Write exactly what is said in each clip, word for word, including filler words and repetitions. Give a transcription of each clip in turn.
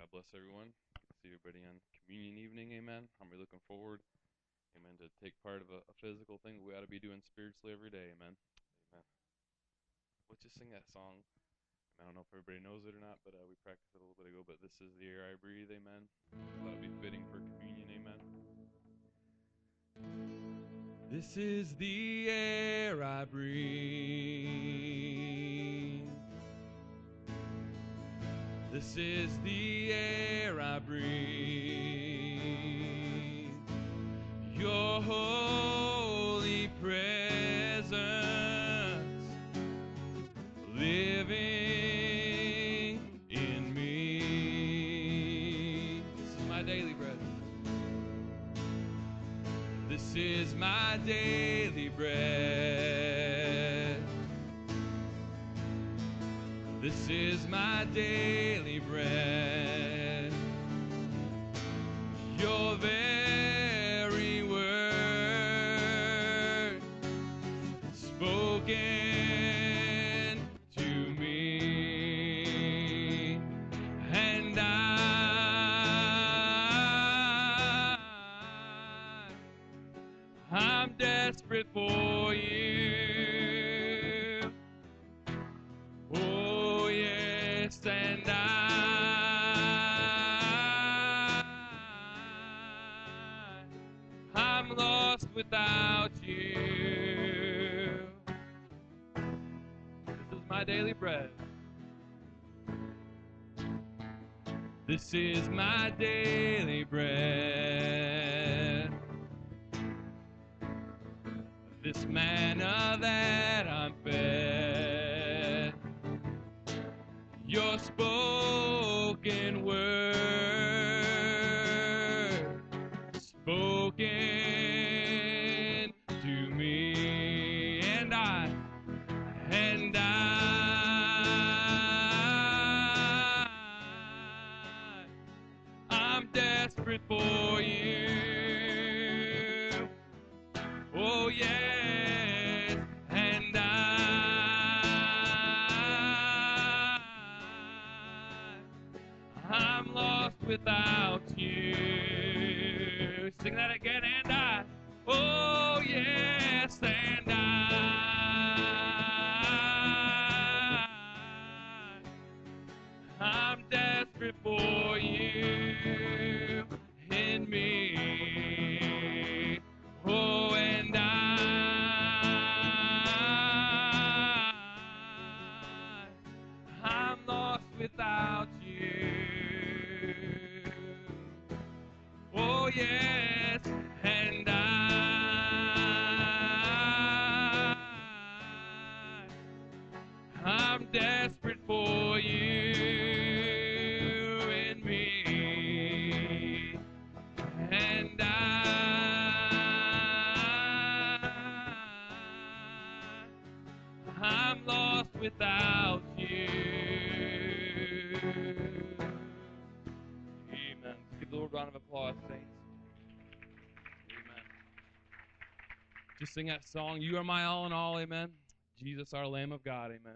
bless everyone. Good to see everybody on communion evening, amen. I'm really looking forward, amen, to take part of a, a physical thing that we ought to be doing spiritually every day, amen. Amen. Let's just sing that song. I don't know if everybody knows it or not, but uh, we practiced it a little bit ago, but this is the air I breathe, amen. That would be fitting for communion, amen. This is the air I breathe. This is the air I breathe. Your holy presence living in me. This is my daily bread. This is my daily bread. This is my daily bread. Your very word spoken to me, and I, I'm desperate for you. Oh yes, and I, I'm lost without you. This is my daily bread. This is my daily bread. This manna that I'm fed. Your spoken word spoken to me, and I, and I, I'm desperate for you. Oh yes, and I, I'm lost without you. Sing that again, and I, oh yes, and I, I'm desperate for you in me. Oh, and I, I'm lost without you. Oh, yes, and I, I'm desperate for you in me, and I, I'm lost without you. Amen. Let's give the Lord a round of applause, saints. Amen. Just sing that song, You Are My All in All, amen. Jesus, our Lamb of God, amen.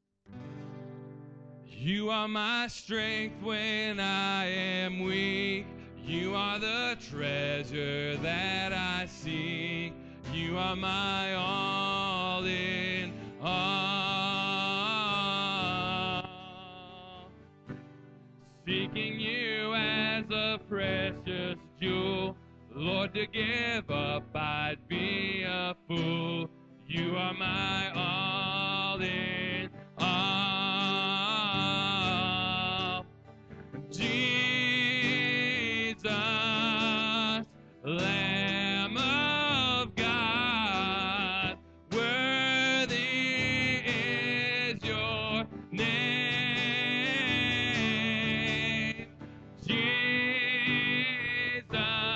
You are my strength when I am weak. You are the treasure that I seek. You are my all in all. Seeking you as a precious jewel. Lord, to give up, I'd be a fool. You are my all in all. Jesus, Lamb of God, worthy is your name. Jesus,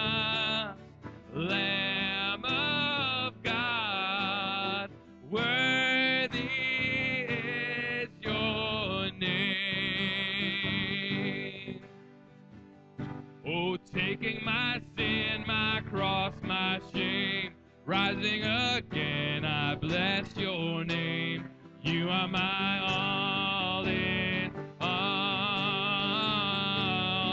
Lamb of God, worthy is your name. Oh, taking my sin, my cross, my shame, rising again, I bless your name. You are my all in all.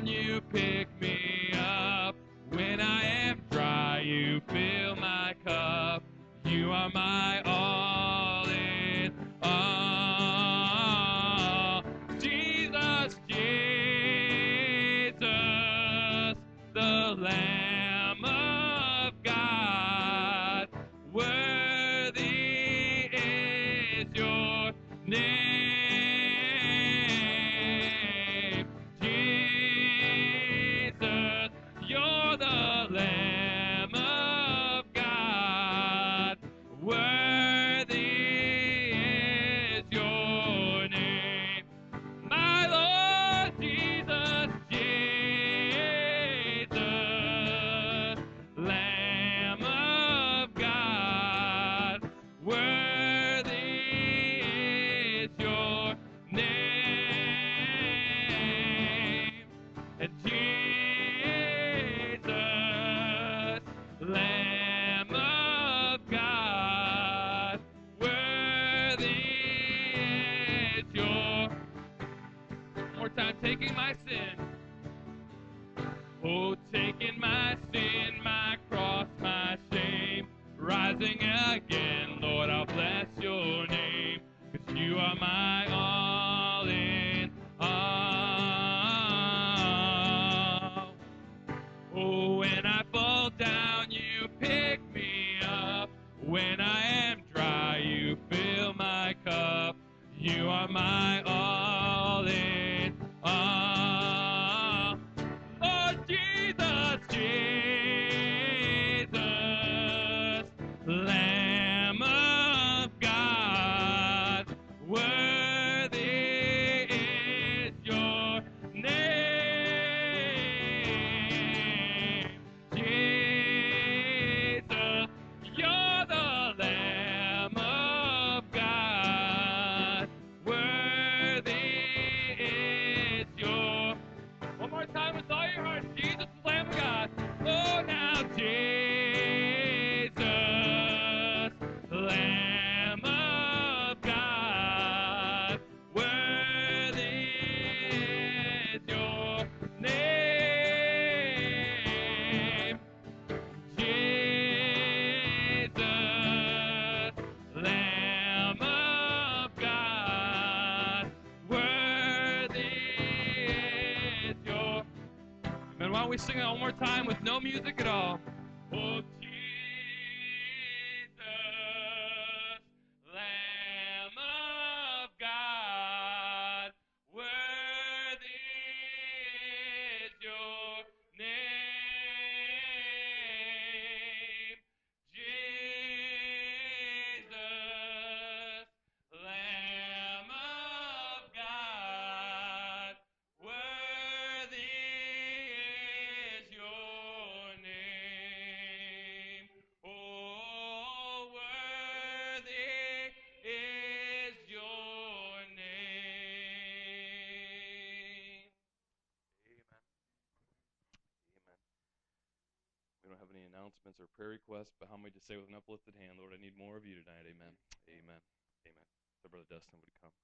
down, you pick me up. When I am dry, you fill my cup. You are my all in all. Jesus, Jesus, the Lamb of God. Worthy is your name. Jesus, you're the Lamb of God. Worthy is your name. My Lord Jesus, Jesus, Lamb of God. Worthy is your name. And Jesus, Lamb of God, worthy is your. One more time, taking my sin. Oh, taking my sin, my cross, my shame, rising again, Lord, I'll bless your name, 'cause you are my all in all. Oh, when I fall down, you pick me up. When I am dry, you fill my cup. You are my all in all. Lord Jesus, Jesus, Lamb of God, worthy is your name. Jesus, you're the Lamb of God, worthy is your. One more time with all your heart, Jesus, Lamb of God. Oh, now, Jesus, Lamb of God, worthy is your name. Jesus, Lamb of God, worthy is your. And why don't we sing it one more time with no music at all? Oh, Jesus, Lamb of God, worthy is your name. Jesus, Lamb of God, worthy is your name. Oh, worthy is your name. Amen. Amen. We don't have any announcements or prayer requests, but how many just say with an uplifted hand, Lord, I need more of you tonight. Amen. Amen. Amen. So Brother Dustin would come.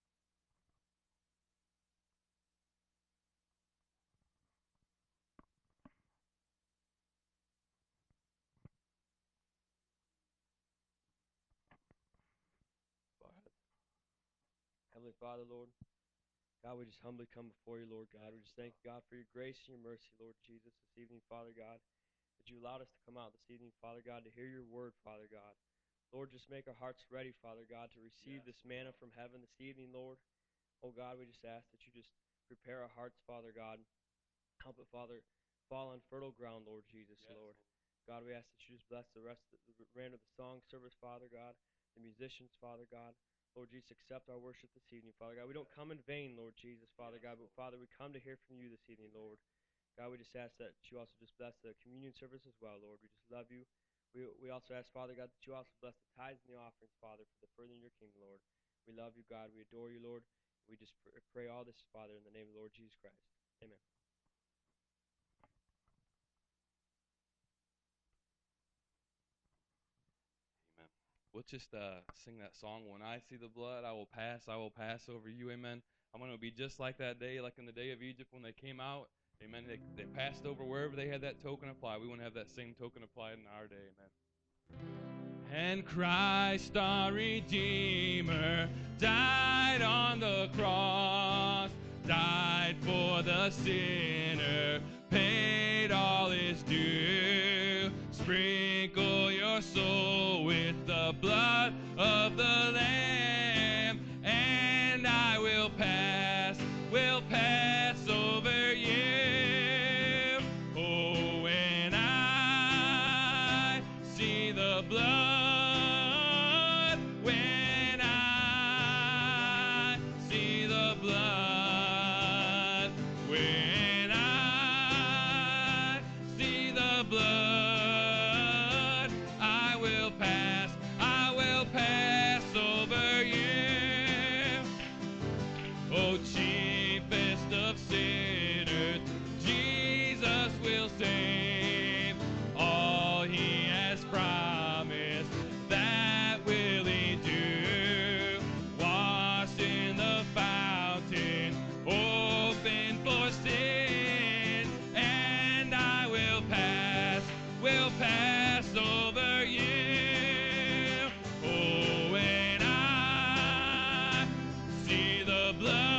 Heavenly Father, Lord, God, we just humbly come before you, Lord God. We just thank you, God, for your grace and your mercy, Lord Jesus, this evening, Father God, that you allowed us to come out this evening, Father God, to hear your word, Father God. Lord, just make our hearts ready, Father God, to receive yes, this manna from heaven this evening, Lord. Oh, God, we just ask that you just prepare our hearts, Father God. Help it, Father, fall on fertile ground, Lord Jesus, yes, Lord. God, we ask that you just bless the rest of the remainder of the song service, Father God, the musicians, Father God. Lord Jesus, accept our worship this evening, Father God. We don't come in vain, Lord Jesus, Father God, but Father, we come to hear from you this evening, Lord. God, we just ask that you also just bless the communion service as well, Lord. We just love you. We we also ask, Father God, that you also bless the tithes and the offerings, Father, for the furthering your kingdom, Lord. We love you, God. We adore you, Lord. We just pray all this, Father, in the name of the Lord Jesus Christ. Amen. Amen. Let's just uh, sing that song, When I See the Blood, I Will Pass, I Will Pass Over You, amen. I'm going to be just like that day, like in the day of Egypt when they came out. Amen. They, they passed over wherever they had that token applied. We want to have that same token applied in our day. Amen. And Christ our Redeemer died on the cross, died for the sinner, paid all his due. Sprinkle your soul with the blood of the Lamb, and I will pass, will pass over you. Oh, when I see the blood, when I see the blood, when I see the blood, I will pass, I will pass over you. Oh, chiefest of sinners, Jesus will save. All he has promised, that will he do. Washed in the fountain, open for sin, and I will pass, will pass over you. Oh, when I see the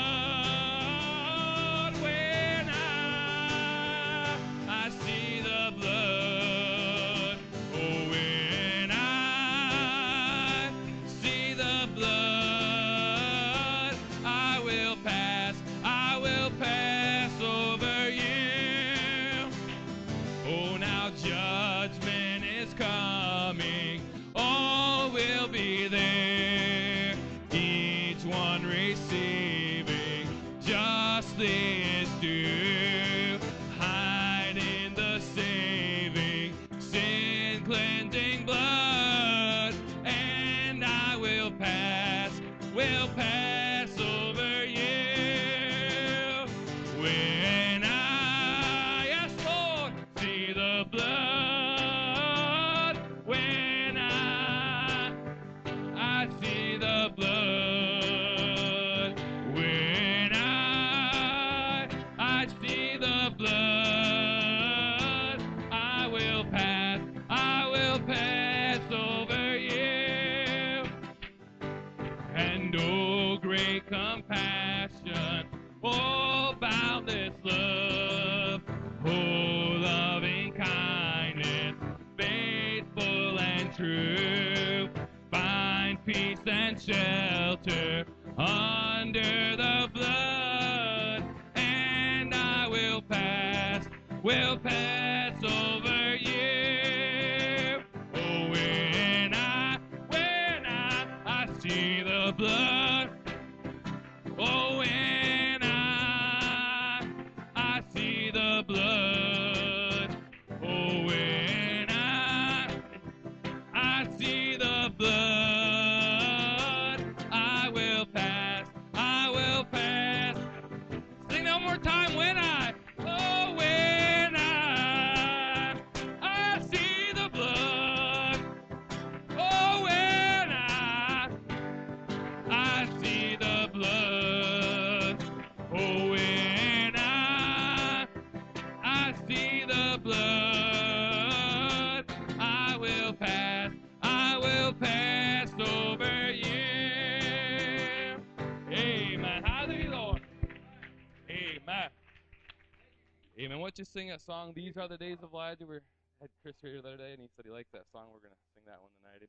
blood, when I, I see the blood, oh, when I see the blood, I will pass, I will pass over you. Oh, now judgment is coming, all will be there, each one receiving justly his due. Hide in the saving, sin cleansing blood, and I will pass, will pass over you. When I, yes Lord, see the blood, when I, I see the blood, when I, I see the blood, I will pass, I will pass over you. And oh, great compassion, oh, boundless love, oh, loving kindness, faithful and true, find peace and shelter under the blood, and I will pass, will pass over you. Oh, when I, when I, I see the blood, oh, when I, I see the blood, oh, when I, I see the blood, I will pass, I will pass. Sing one more time, when I, oh, when I, I see the blood, oh, when I, I see the blood, oh, when I, I see the blood, I will pass, I will pass over you. Amen. Hallelujah, Lord. Amen. Amen. What you sing that song, These Are the Days of Elijah? We had Chris here the other day, and he said he likes that song. We're going to sing that one tonight.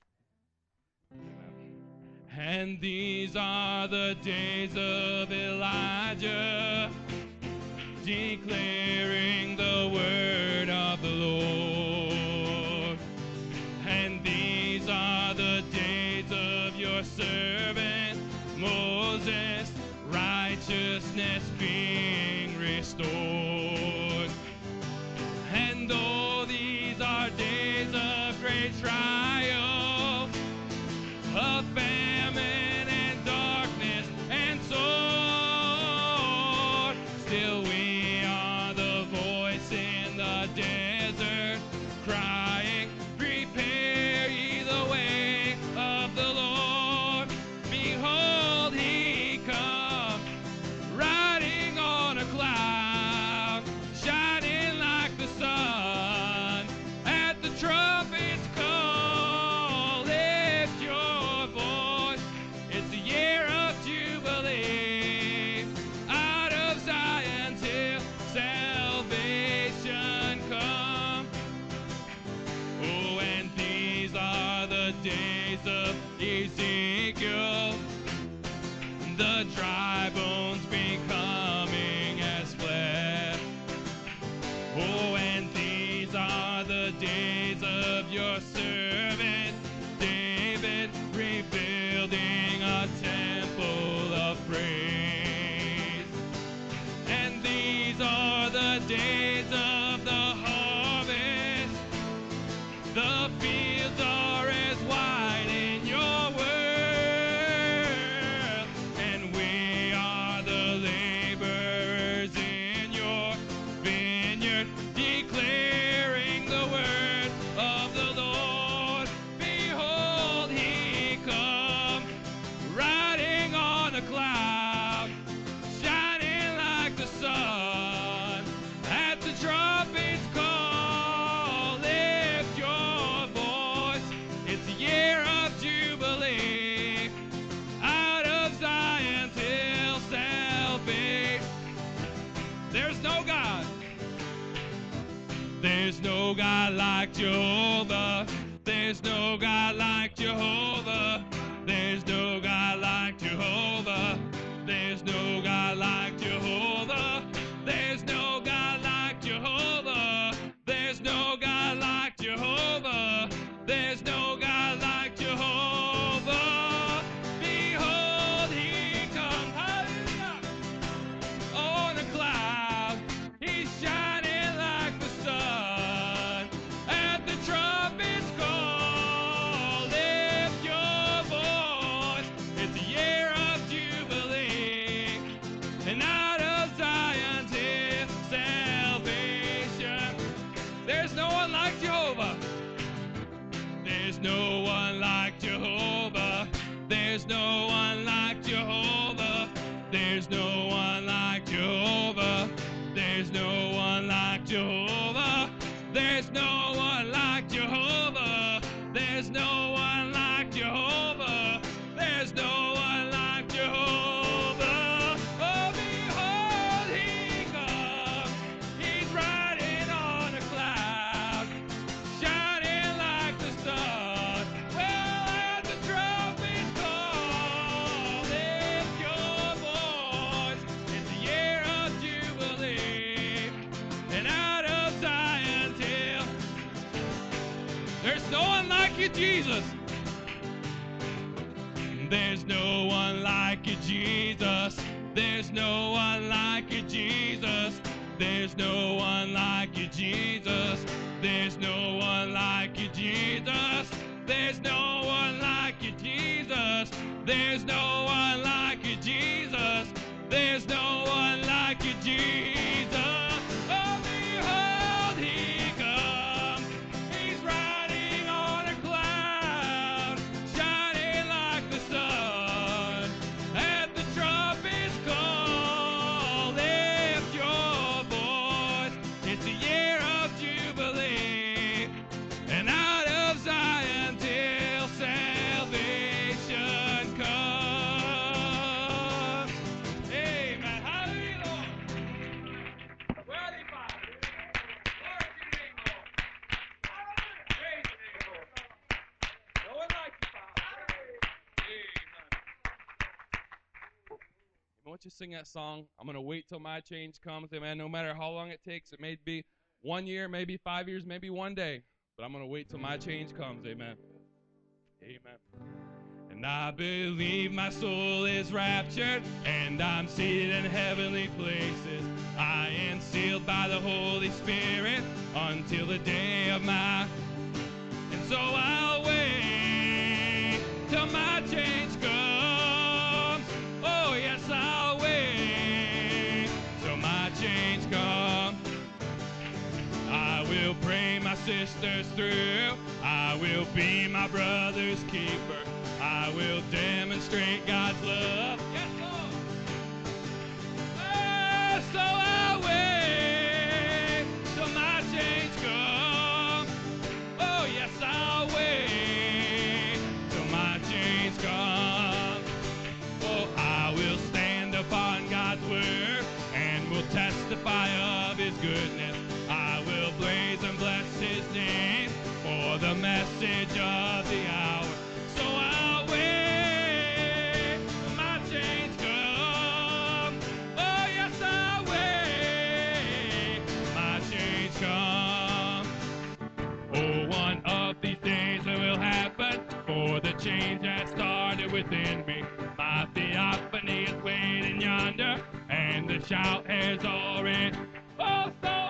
Amen. Amen. And these are the days of Elijah, declaring the word of the Lord. And these are the days of your servant Moses, righteousness being restored. And though these are days of great trial, of famine and darkness and sword, still we are the voice in the desert, crying, prepare ye the way of the Lord. Behold, he comes, riding on a cloud, days of the harvest. The fields are as white in your world, and we are the laborers in your vineyard, declaring the word of the Lord. Behold, he comes, riding on a cloud, shining like the sun. At the trumpet's call, lift your voice. It's a year of jubilee, out of Zion till salvation. There's no God. There's no God like Jehovah. There's no God like Jehovah. There's no God like Jehovah. There's no God like Jehovah. There's no God like Jehovah. There's no God like Jehovah. There's no God like Jehovah. Behold, he comes, hallelujah, on a cloud. He's shining like the sun. At the trumpet's call, lift your voice. It's a year of jubilee, and out of Zion till salvation. There's no one like Jehovah. There's no one like Jehovah. There's no one like Jehovah. There's no one like Jehovah. There's no one like Jehovah. There's no one like Jehovah. There's no one like Jehovah. There's no one like Jehovah. Oh, behold, he comes. He's riding on a cloud, shining like the sun. Well, at the trumpet's call, lift your voice. It's a year of jubilee, and out of Zion till. There's no one like you, Jesus. There's no one like you, Jesus. There's no one like you, Jesus. There's no one like you, Jesus. There's no one like you, Jesus. There's no one like you, Jesus. There's no one like you, Jesus. There's no one like you, Jesus. Oh, behold, he comes. He's riding on a cloud, shining like the sun. At the trumpet's call, lift your voice. It's a year of jubilee, and out of Zion till salvation comes. Amen. Hallelujah, Lord. Worthy Father. Glory to your name, Lord. Hallelujah. Praise your name, Lord. No one like you, Father. Amen. Once you sing that song, I'm going to wait till my change comes. Amen. No matter how long it takes, it may be one year, maybe five years, maybe one day. But I'm going to wait till my change comes. Amen. Amen. And I believe my soul is raptured, and I'm seated in heavenly places. I am sealed by the Holy Spirit until the day of my. And so I'll wait till my change comes. Oh, yes, I'll wait till my change comes. I will pray my sisters through. I will be my brother's keeper. I will demonstrate God's love. Yes, Lord. Oh, so I'll wait till my change comes. Oh, yes, I'll wait till my change comes. Oh, I will stand upon God's word and will testify of his goodness. I will praise and bless his name for the message of the hour. So I'll wait till my change comes. Oh, yes, I'll wait till my change comes. Oh, one of these days it will happen, for the change has started within me. My theophany is waiting yonder, and the shout has already. Oh, so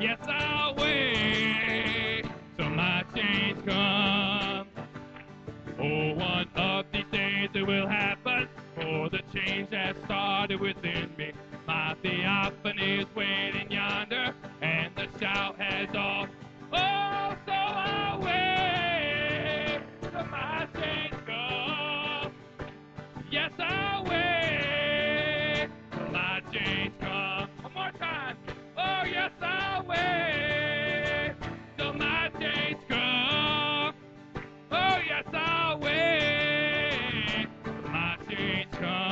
Yes, I'll wait till my change comes. Oh, one of these days it will happen, for the change has started within me. My theophany is waiting yonder, and the shout has all. Oh, so I'll wait till my change comes. Yes, I'll wait till my change comes. One more time. Oh, yes, I'll wait till my change comes. Oh, yes, I'll wait till my change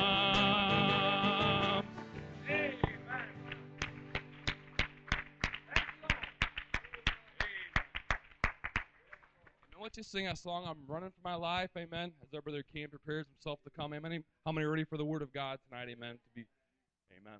comes. Amen. I want you to sing that song, I'm Running for My Life, amen, as our brother Cam prepares himself to come, amen. How many are ready for the word of God tonight, amen, to be, amen.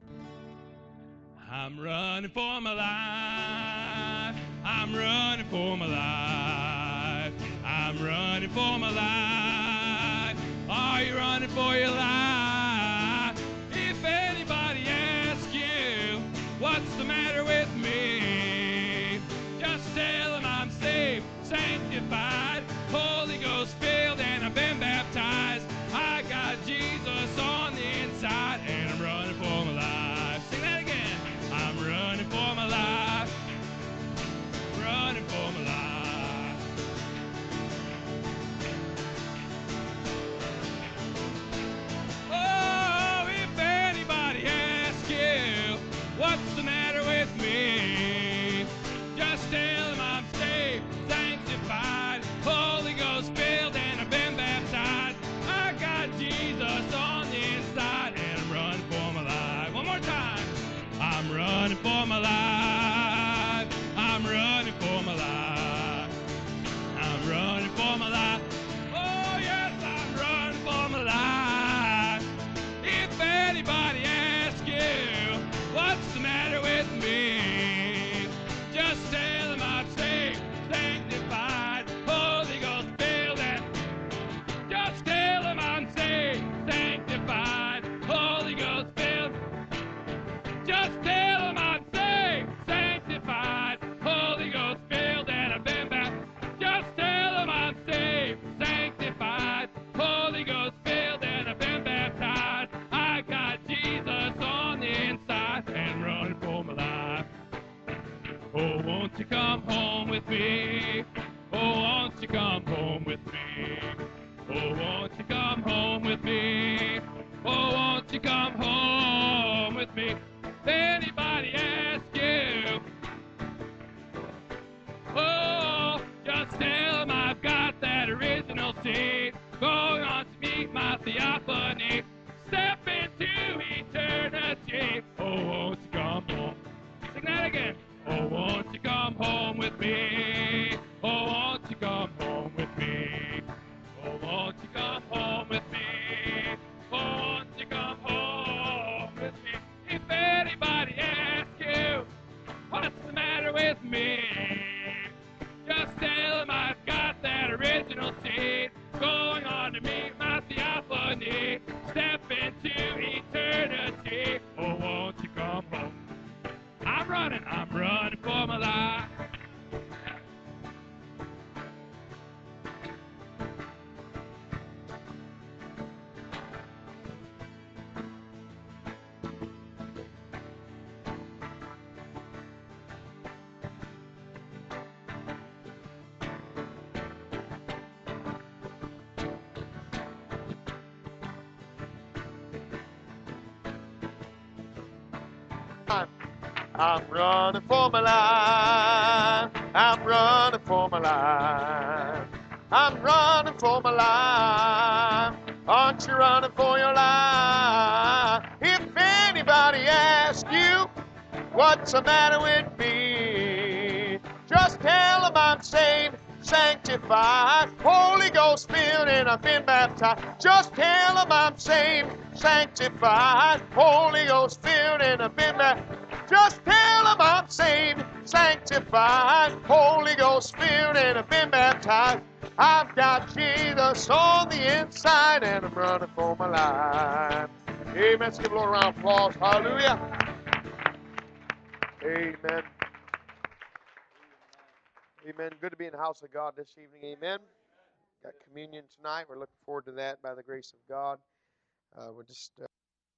I'm running for my life, I'm running for my life, I'm running for my life. Are you running for your life? If anybody asks you, what's the matter with me? Just tell them I'm saved, sanctified, Holy Ghost filled, and I've been baptized. I got Jesus on the inside, and I'm running for my life. Sing that again. I'm running for my life, running for my life. Oh, if anybody asks you, what's the matter with me? Just tell them I'm saved, sanctified, Holy Ghost filled, and I've been baptized. I got Jesus on the inside, and I'm running for my life. One more time. I'm running for my life. I'm running for my life. I'm running for my life. Oh, yes, I'm running for my life. If anybody asks you, what's the matter with me? Just tell them I'm saved, sanctified, Holy Ghost filled, and just tell them I'm saved, sanctified, Holy Ghost filled. Just tell them I'm saved, sanctified, Holy Ghost filled, and I've been baptized. Just tell them I'm saved, sanctified, Holy Ghost filled, and I've been baptized. I got Jesus on the inside and running for my life. Oh, won't you come home with me? Oh, won't you come home with me? Oh, won't you come home with me? Oh, won't you come home with me? If anybody asks you, oh, just tell them I've got that original seed, going on to meet my theophany, step into eternity. Oh, won't you come home? Sing that again. Oh, won't you come home with me? Oh, won't you come home with me? Oh, won't you come home with me? Oh, won't you come home with me? If anybody asks you, what's the matter with me? Just tell them I've got that original seed, going on to meet my theophany, step into eternity. Oh, won't you come home? I'm running, I'm running for my life. I'm running for my life. I'm running for my life. I'm running for my life. Aren't you running for your life? If anybody asks you, what's the matter with me? Just tell them I'm saved, sanctified, Holy Ghost filled, and I've been baptized. Just tell them I'm saved, sanctified, Holy Ghost filled, and I've been baptized. Just tell them I'm saved, sanctified, Holy Ghost filled, and I've been baptized. I've got Jesus on the inside, and I'm running for my life. Amen. Let's give a little round of applause. Hallelujah. Amen. Amen. Good to be in the house of God this evening. Amen. Got communion tonight. We're looking forward to that by the grace of God. Uh, we're just. Uh,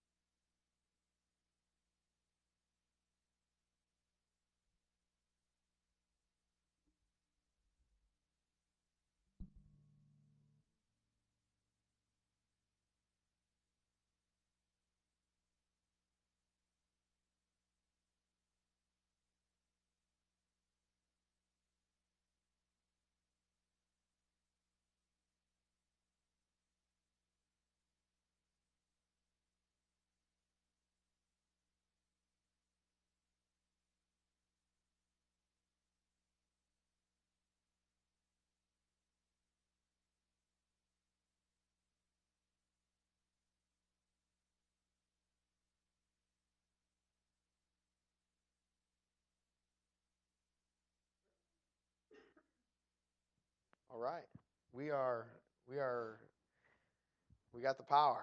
all right. We are. We are. We got the power.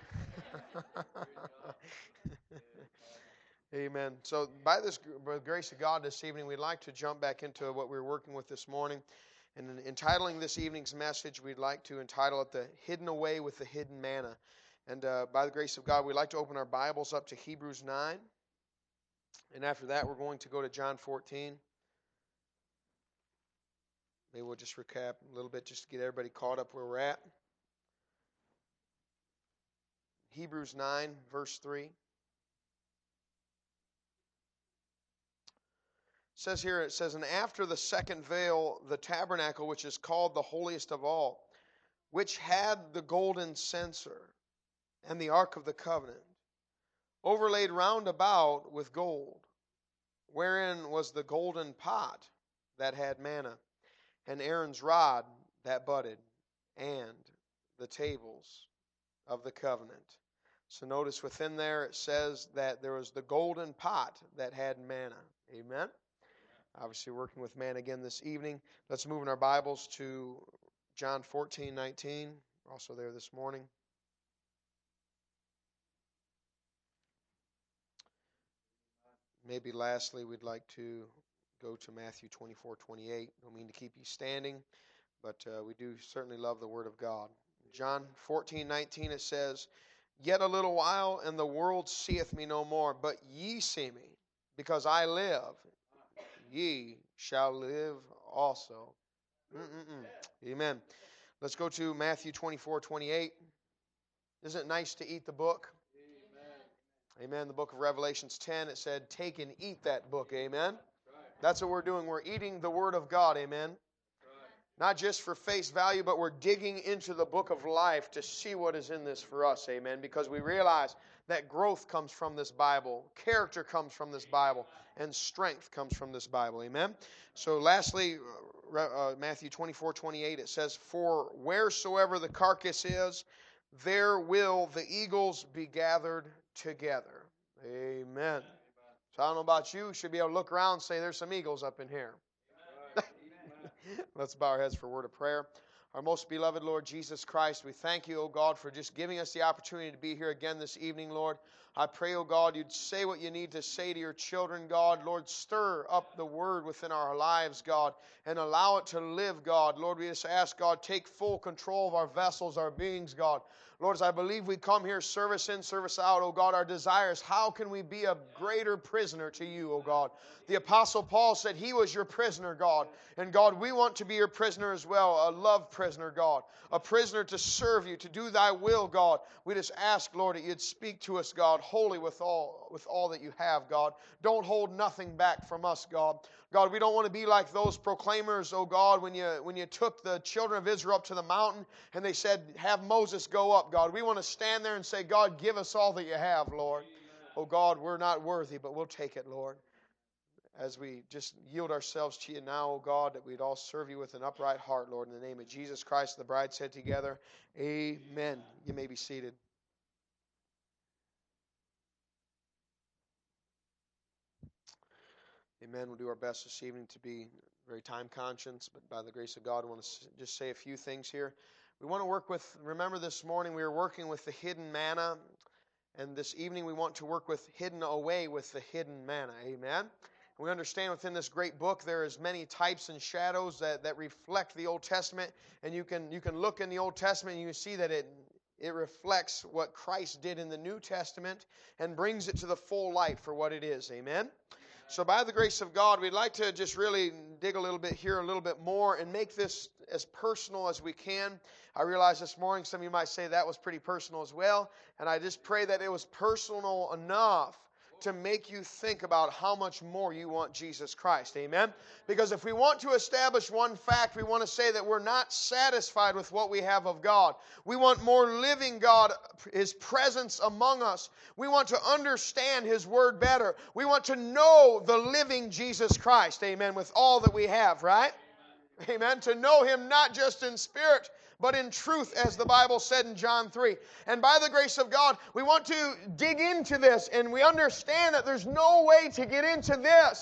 Amen. So, by this by the grace of God this evening, we'd like to jump back into what we were working with this morning. And in entitling this evening's message, we'd like to entitle it The Hidden Away with the Hidden Manna. And uh, by the grace of God, we'd like to open our Bibles up to Hebrews nine. And after that, we're going to go to John fourteen. Maybe we'll just recap a little bit just to get everybody caught up where we're at. Hebrews nine, verse three. It says here, it says, "And after the second veil, the tabernacle, which is called the holiest of all, which had the golden censer and the ark of the covenant, overlaid round about with gold, wherein was the golden pot that had manna, and Aaron's rod that budded, and the tables of the covenant." So notice within there it says that there was the golden pot that had manna. Amen. Obviously working with manna again this evening. Let's move in our Bibles to John fourteen nineteen. We're also there this morning. Maybe lastly, we'd like to go to Matthew twenty-four twenty-eight. Don't mean to keep you standing, but uh, we do certainly love the Word of God. John fourteen nineteen, it says, "Yet a little while, and the world seeth me no more, but ye see me, because I live, ye shall live also." Mm-mm-mm. Amen. Let's go to Matthew twenty-four twenty-eight. Isn't it nice to eat the book? Amen. Amen. The book of Revelations ten, it said, "Take and eat that book." Amen. That's what we're doing. We're eating the Word of God. Amen. Not just for face value, but we're digging into the book of life to see what is in this for us. Amen. Because we realize that growth comes from this Bible, character comes from this Bible, and strength comes from this Bible. Amen. So lastly, uh, Matthew twenty-four twenty-eight, it says, "For wheresoever the carcass is, there will the eagles be gathered together." Amen. So I don't know about you, you should be able to look around and say, "There's some eagles up in here." Let's bow our heads for a word of prayer. Our most beloved Lord Jesus Christ, we thank you, O God, for just giving us the opportunity to be here again this evening, Lord. I pray, O God, you'd say what you need to say to your children, God. Lord, stir up the word within our lives, God, and allow it to live, God. Lord, we just ask, God, take full control of our vessels, our beings, God. Lord, as I believe we come here service in, service out, oh God, our desires, how can we be a greater prisoner to you, oh God? The Apostle Paul said he was your prisoner, God. And God, we want to be your prisoner as well, a love prisoner, God. A prisoner to serve you, to do thy will, God. We just ask, Lord, that you'd speak to us, God, wholly with all, with all that you have, God. Don't hold nothing back from us, God. God, we don't want to be like those proclaimers, oh God, when you when you took the children of Israel up to the mountain and they said, have Moses go up, God. We want to stand there and say, God, give us all that you have, Lord. Oh God, we're not worthy, but we'll take it, Lord. As we just yield ourselves to you now, oh God, that we'd all serve you with an upright heart, Lord, in the name of Jesus Christ. The bride said together, amen. You may be seated. Amen. We'll do our best this evening to be very time conscious, but by the grace of God, I want to just say a few things here. We want to work with, remember this morning we were working with the hidden manna, and this evening we want to work with hidden away with the hidden manna. Amen. We understand within this great book there is many types and shadows that, that reflect the Old Testament. And you can you can look in the Old Testament and you see that it it reflects what Christ did in the New Testament and brings it to the full light for what it is. Amen? So by the grace of God, we'd like to just really dig a little bit here, a little bit more, and make this as personal as we can. I realize this morning some of you might say that was pretty personal as well. And I just pray that it was personal enough to make you think about how much more you want Jesus Christ. Amen? Because if we want to establish one fact, we want to say that we're not satisfied with what we have of God. We want more living God, His presence among us. We want to understand His Word better. We want to know the living Jesus Christ. Amen? With all that we have, right? Amen? To know Him not just in spirit, but in truth, as the Bible said in John three. And by the grace of God, we want to dig into this, and we understand that there's no way to get into this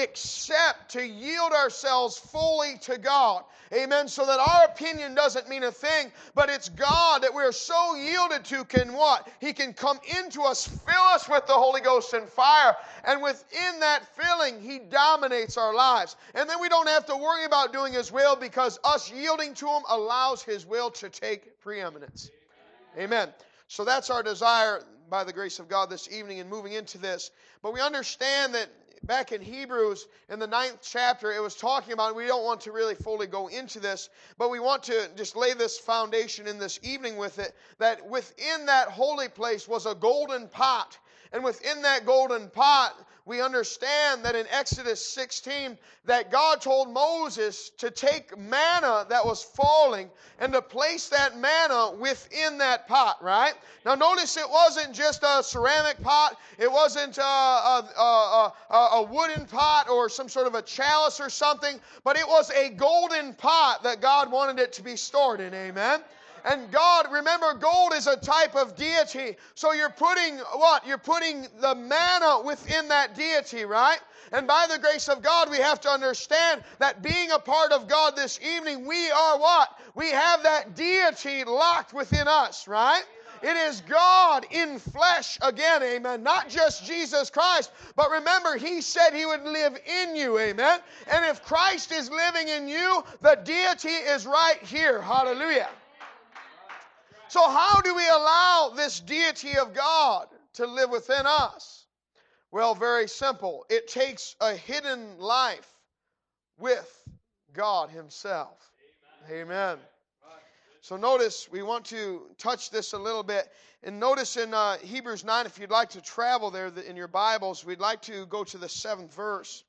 except to yield ourselves fully to God. Amen. So that our opinion doesn't mean a thing, but it's God that we're so yielded to can what? He can come into us, fill us with the Holy Ghost and fire, and within that filling, He dominates our lives. And then we don't have to worry about doing His will because us yielding to Him allows His will to take preeminence. Amen. So that's our desire by the grace of God this evening and moving into this. But we understand that back in Hebrews, in the ninth chapter, it was talking about, we don't want to really fully go into this, but we want to just lay this foundation in this evening with it, that within that holy place was a golden pot. And within that golden pot, we understand that in Exodus sixteen, that God told Moses to take manna that was falling and to place that manna within that pot, right? Now notice it wasn't just a ceramic pot. It wasn't a, a, a, a, a wooden pot or some sort of a chalice or something, but it was a golden pot that God wanted it to be stored in, amen? And God, remember, gold is a type of deity. So you're putting what? You're putting the manna within that deity, right? And by the grace of God, we have to understand that being a part of God this evening, we are what? We have that deity locked within us, right? It is God in flesh again, amen. Not just Jesus Christ, but remember, He said He would live in you, amen. And if Christ is living in you, the deity is right here, hallelujah. So how do we allow this deity of God to live within us? Well, very simple. It takes a hidden life with God Himself. Amen. Amen. So notice, we want to touch this a little bit. And notice in uh, Hebrews nine, if you'd like to travel there in your Bibles, we'd like to go to the seventh verse.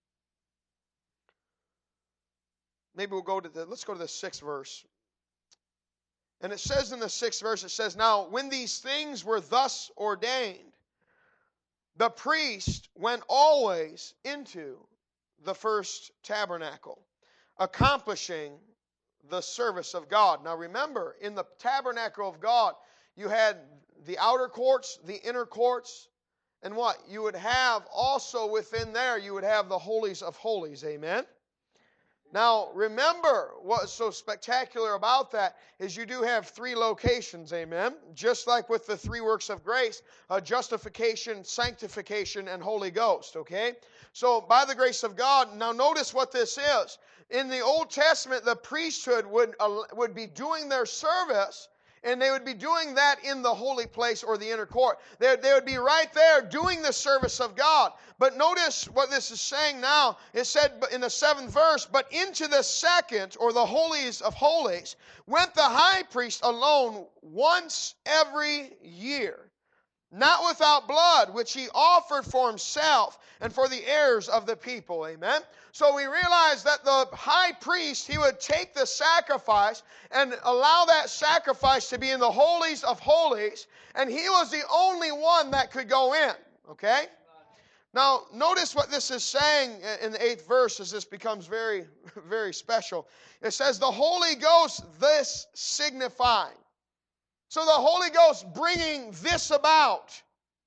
Maybe we'll go to the, let's go to the sixth verse. And it says in the sixth verse, it says, "Now, when these things were thus ordained, the priest went always into the first tabernacle, accomplishing the service of God." Now remember, in the tabernacle of God, you had the outer courts, the inner courts, and what? You would have also within there, you would have the holies of holies. Amen? Now, remember what's so spectacular about that is you do have three locations, amen? Just like with the three works of grace, uh, justification, sanctification, and Holy Ghost, okay? So, by the grace of God, now notice what this is. In the Old Testament, the priesthood would, uh, would be doing their service, and they would be doing that in the holy place or the inner court. They, they would be right there doing the service of God. But notice what this is saying now. It said in the seventh verse, "But into the second, or the holies of holies, went the high priest alone once every year, not without blood, which he offered for himself and for the heirs of the people." Amen? So we realize that the high priest, he would take the sacrifice and allow that sacrifice to be in the holies of holies, and he was the only one that could go in. Okay? Now, notice what this is saying in the eighth verse as this becomes very, very special. It says, "The Holy Ghost this signifying." So the Holy Ghost bringing this about,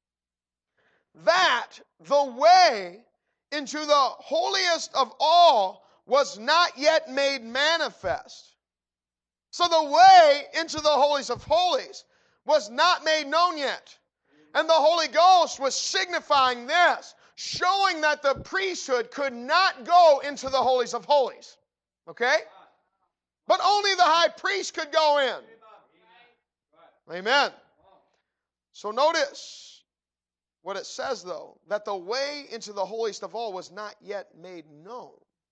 that the way into the holiest of all was not yet made manifest. So the way into the holies of holies was not made known yet. And the Holy Ghost was signifying this, showing that the priesthood could not go into the holies of holies. Okay? But only the high priest could go in. Amen. So notice what it says, though, that the way into the holiest of all was not yet made known.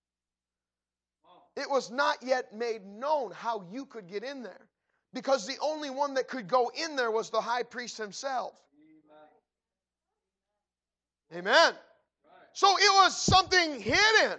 It was not yet made known how you could get in there. Because the only one that could go in there was the high priest himself. Amen. So it was something hidden.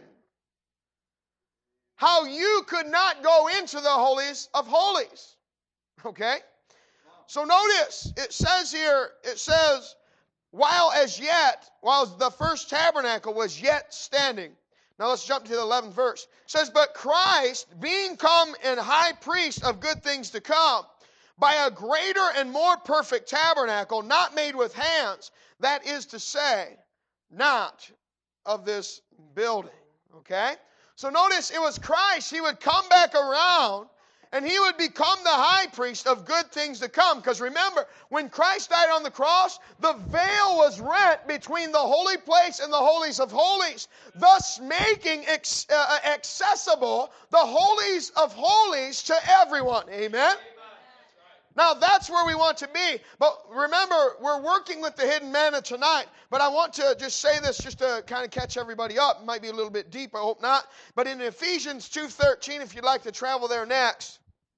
How you could not go into the holies of holies. Okay? So notice, it says here, it says, while as yet, while the first tabernacle was yet standing. Now let's jump to the eleventh verse. It says, but Christ, being come in high priest of good things to come, by a greater and more perfect tabernacle, not made with hands, that is to say, not of this building. Okay? So notice it was Christ. He would come back around and he would become the high priest of good things to come. Because remember, when Christ died on the cross, the veil was rent between the holy place and the holies of holies, thus making ex- uh, accessible the holies of holies to everyone. Amen? Now, that's where we want to be. But remember, we're working with the hidden manna tonight. But I want to just say this just to kind of catch everybody up. It might be a little bit deep, I hope not. But in Ephesians two thirteen, if you'd like to travel there next,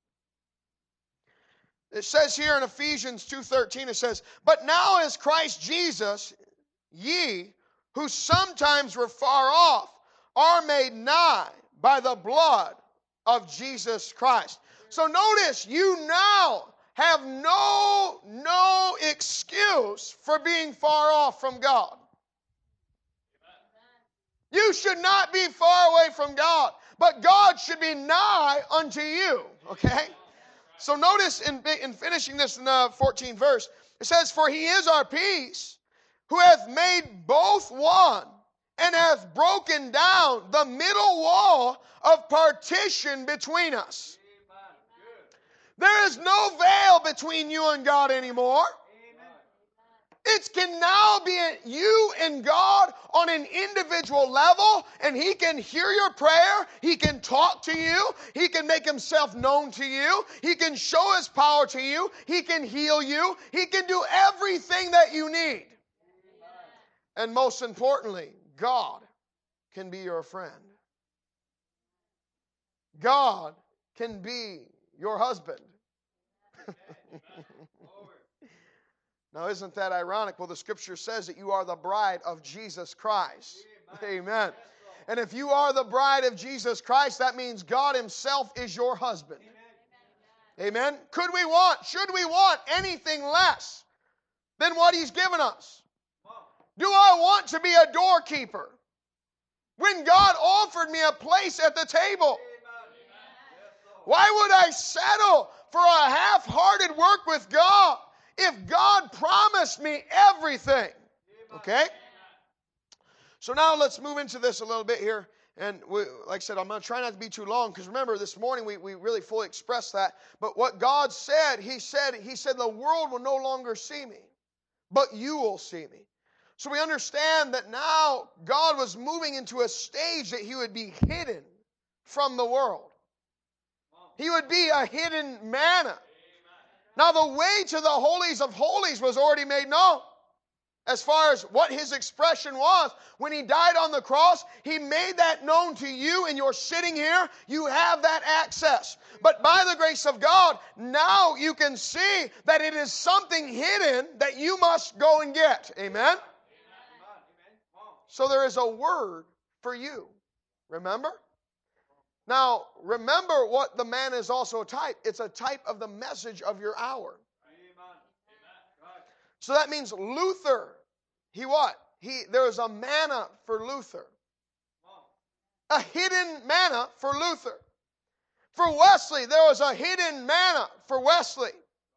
it says here in Ephesians two thirteen, it says, but now is Christ Jesus, ye, who sometimes were far off, are made nigh by the blood of Jesus Christ. So notice, you now have no, no excuse for being far off from God. You should not be far away from God, but God should be nigh unto you. Okay? So notice in, in finishing this in the fourteenth verse, it says, for he is our peace, who hath made both one, and hath broken down the middle wall of partition between us. There is no veil between you and God anymore. It can now be you and God on an individual level, and He can hear your prayer. He can talk to you. He can make Himself known to you. He can show His power to you. He can heal you. He can do everything that you need. And most importantly, God can be your friend. God can be your husband. Now, isn't that ironic? Well, the Scripture says that you are the bride of Jesus Christ. Amen. Amen. And if you are the bride of Jesus Christ, that means God Himself is your husband. Amen. Amen. Could we want, should we want anything less than what He's given us? Do I want to be a doorkeeper when God offered me a place at the table? Why would I settle for a half-hearted work with God if God promised me everything? Okay? So now let's move into this a little bit here. And we, like I said, I'm going to try not to be too long, because remember, this morning we, we really fully expressed that. But what God said, He said, He said, the world will no longer see me, but you will see me. So we understand that now God was moving into a stage that He would be hidden from the world. He would be a hidden manna. Now the way to the holies of holies was already made known. As far as what His expression was, when He died on the cross, He made that known to you, and you're sitting here, you have that access. But by the grace of God, now you can see that it is something hidden that you must go and get. Amen? So there is a word for you. Remember? Now, remember what the manna is also a type. It's a type of the message of your hour. So that means Luther, he what? He there is a manna for Luther. A hidden manna for Luther. For Wesley, there was a hidden manna for Wesley.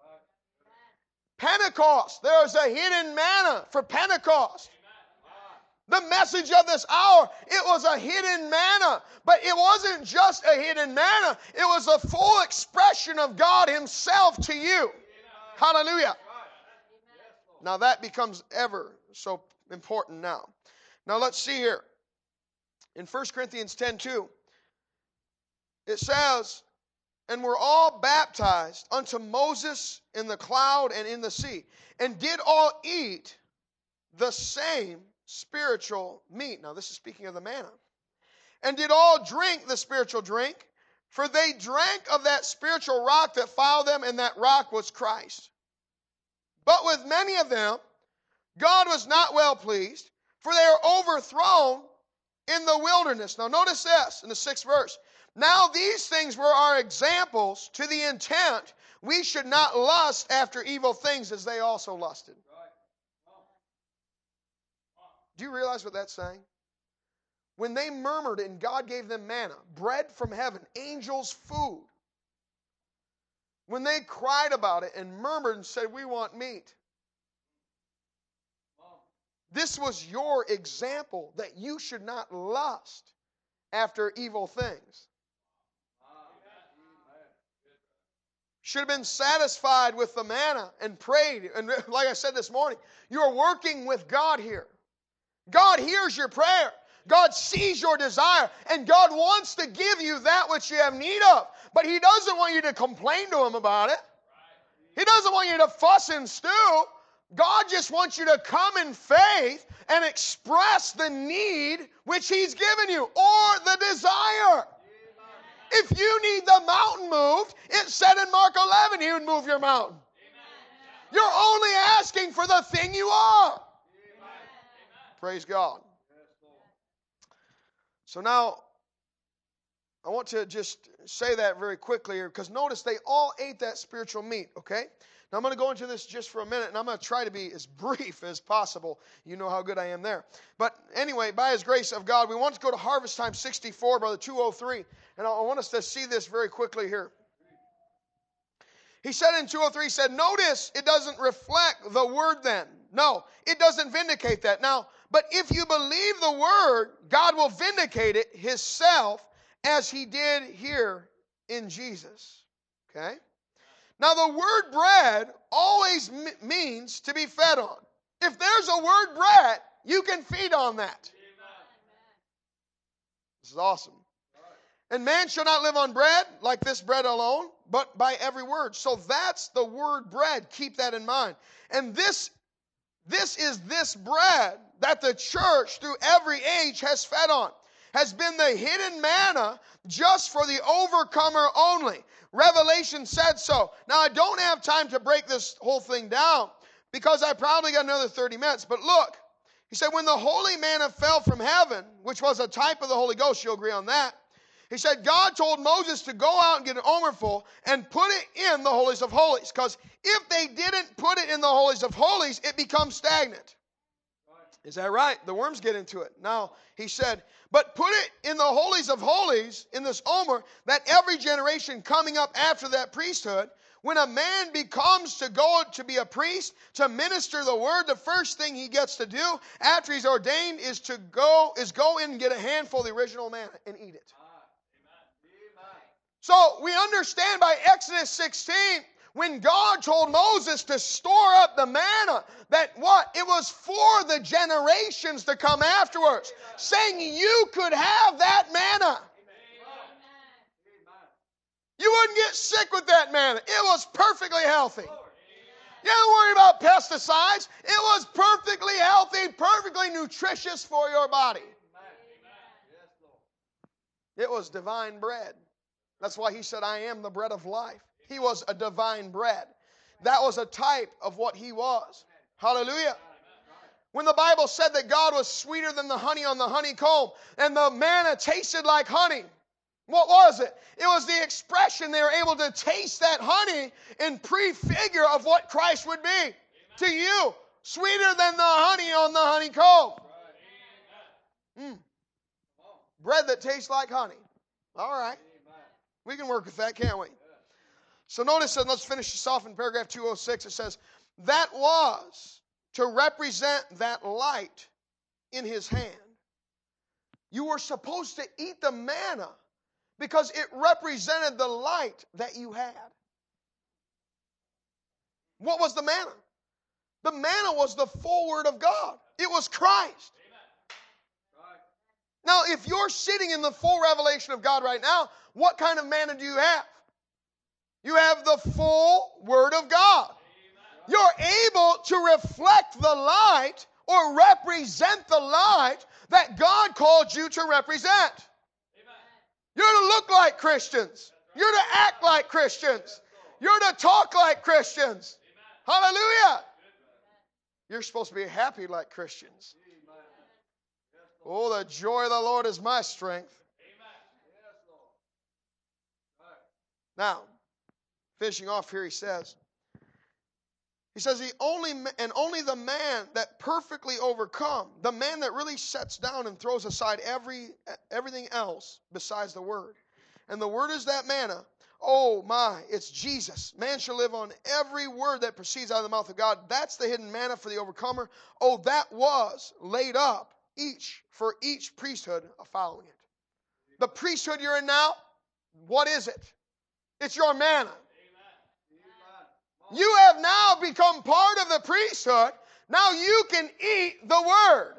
Pentecost, there was a hidden manna for Pentecost. The message of this hour, it was a hidden manna. But it wasn't just a hidden manna. It was a full expression of God Himself to you. Hallelujah. Now that becomes ever so important now. Now let's see here. In First Corinthians ten two, it says, and were all baptized unto Moses in the cloud and in the sea, and did all eat the same spiritual meat. Now this is speaking of the manna. And did all drink the spiritual drink, for they drank of that spiritual rock that followed them, and that rock was Christ. But with many of them, God was not well pleased, for they are overthrown in the wilderness. Now notice this in the sixth verse. Now these things were our examples, to the intent we should not lust after evil things as they also lusted. Do you realize what that's saying? When they murmured and God gave them manna, bread from heaven, angels' food. When they cried about it and murmured and said, we want meat. This was your example, that you should not lust after evil things. Should have been satisfied with the manna and prayed. And like I said this morning, you're working with God here. God hears your prayer. God sees your desire. And God wants to give you that which you have need of. But He doesn't want you to complain to Him about it. He doesn't want you to fuss and stew. God just wants you to come in faith and express the need which He's given you, or the desire. If you need the mountain moved, it said in Mark eleven He would move your mountain. You're only asking for the thing you are. Praise God. So now, I want to just say that very quickly here, because notice they all ate that spiritual meat, okay? Now I'm going to go into this just for a minute, and I'm going to try to be as brief as possible. You know how good I am there. But anyway, by His grace of God, we want to go to Harvest Time sixty-four, Brother two oh three, and I want us to see this very quickly here. He said in two oh three, he said, notice it doesn't reflect the word then. No, it doesn't vindicate that. Now, but if you believe the word, God will vindicate it Himself as He did here in Jesus. Okay? Now, the word bread always m- means to be fed on. If there's a word bread, you can feed on that. This is awesome. And man shall not live on bread like this bread alone, but by every word. So that's the word bread. Keep that in mind. And this, this is this bread that the church through every age has fed on. Has been the hidden manna just for the overcomer only. Revelation said so. Now, I don't have time to break this whole thing down because I probably got another thirty minutes. But look, he said, when the holy manna fell from heaven, which was a type of the Holy Ghost, you'll agree on that. He said, God told Moses to go out and get an omerful and put it in the holies of holies. Because if they didn't put it in the holies of holies, it becomes stagnant. Is that right? The worms get into it. Now, he said, but put it in the holies of holies, in this omer, that every generation coming up after that priesthood, when a man becomes to go to be a priest, to minister the word, the first thing he gets to do after he's ordained is to go, is go in and get a handful of the original manna and eat it. So we understand by Exodus sixteen, when God told Moses to store up the manna, that what? It was for the generations to come afterwards. Saying you could have that manna. You wouldn't get sick with that manna. It was perfectly healthy. You don't worry about pesticides. It was perfectly healthy, perfectly nutritious for your body. It was divine bread. That's why He said, I am the bread of life. He was a divine bread. That was a type of what He was. Hallelujah. When the Bible said that God was sweeter than the honey on the honeycomb and the manna tasted like honey, what was it? It was the expression they were able to taste that honey in prefigure of what Christ would be to you. Sweeter than the honey on the honeycomb. Mm. Bread that tastes like honey. All right. We can work with that, can't we? So notice, and let's finish this off in paragraph two oh six. It says, that was to represent that light in His hand. You were supposed to eat the manna because it represented the light that you had. What was the manna? The manna was the full Word of God. It was Christ. Now, if you're sitting in the full revelation of God right now, what kind of manna do you have? You have the full Word of God. You're able to reflect the light or represent the light that God called you to represent. You're to look like Christians. You're to act like Christians. You're to talk like Christians. Hallelujah. You're supposed to be happy like Christians. Oh, the joy of the Lord is my strength. Now, finishing off here, he says, he says, he only and only the man that perfectly overcome, the man that really sets down and throws aside every everything else besides the Word. And the Word is that manna. Oh my, it's Jesus. Man shall live on every word that proceeds out of the mouth of God. That's the hidden manna for the overcomer. Oh, that was laid up each for each priesthood following it. The priesthood you're in now, what is it? It's your manna. You have now become part of the priesthood. Now you can eat the Word.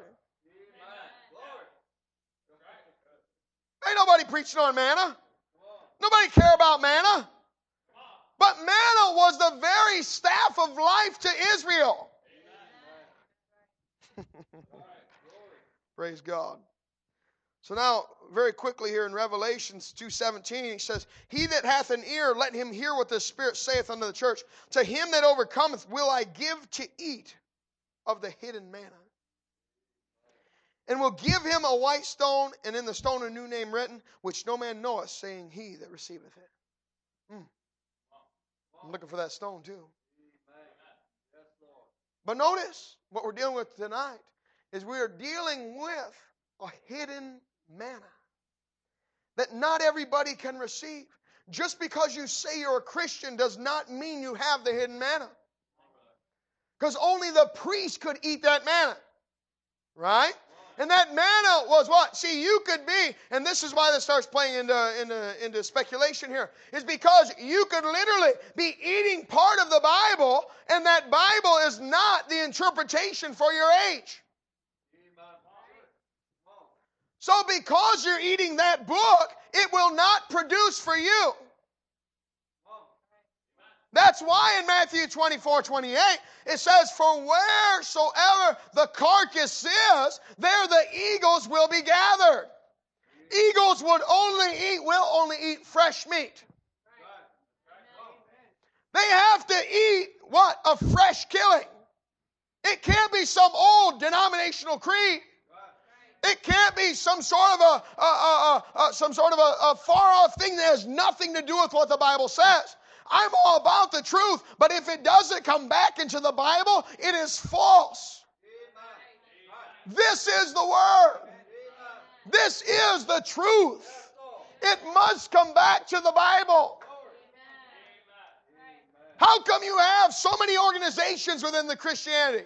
Ain't nobody preaching on manna. Nobody care about manna. But manna was the very staff of life to Israel. Praise God. So now, very quickly here in Revelations two seventeen, he says, he that hath an ear, let him hear what the Spirit saith unto the church. To him that overcometh will I give to eat of the hidden manna. And will give him a white stone, and in the stone a new name written, which no man knoweth, saying he that receiveth it. Mm. I'm looking for that stone too. But notice, what we're dealing with tonight is we are dealing with a hidden manna that not everybody can receive. Just because you say you're a Christian does not mean you have the hidden manna. Because only the priest could eat that manna. Right? And that manna was what? See, you could be, and this is why this starts playing into, into, into speculation here, is because you could literally be eating part of the Bible, and that Bible is not the interpretation for your age. So because you're eating that book, it will not produce for you. That's why in Matthew twenty-four twenty-eight, it says, for wheresoever the carcass is, there the eagles will be gathered. Eagles would only eat, will only eat fresh meat. They have to eat what? A fresh killing. It can't be some old denominational creed. It can't be some sort of a, a, a, a, a some sort of a, a far-off thing that has nothing to do with what the Bible says. I'm all about the truth, but if it doesn't come back into the Bible, it is false. This is the Word. This is the truth. It must come back to the Bible. How come you have so many organizations within the Christianity?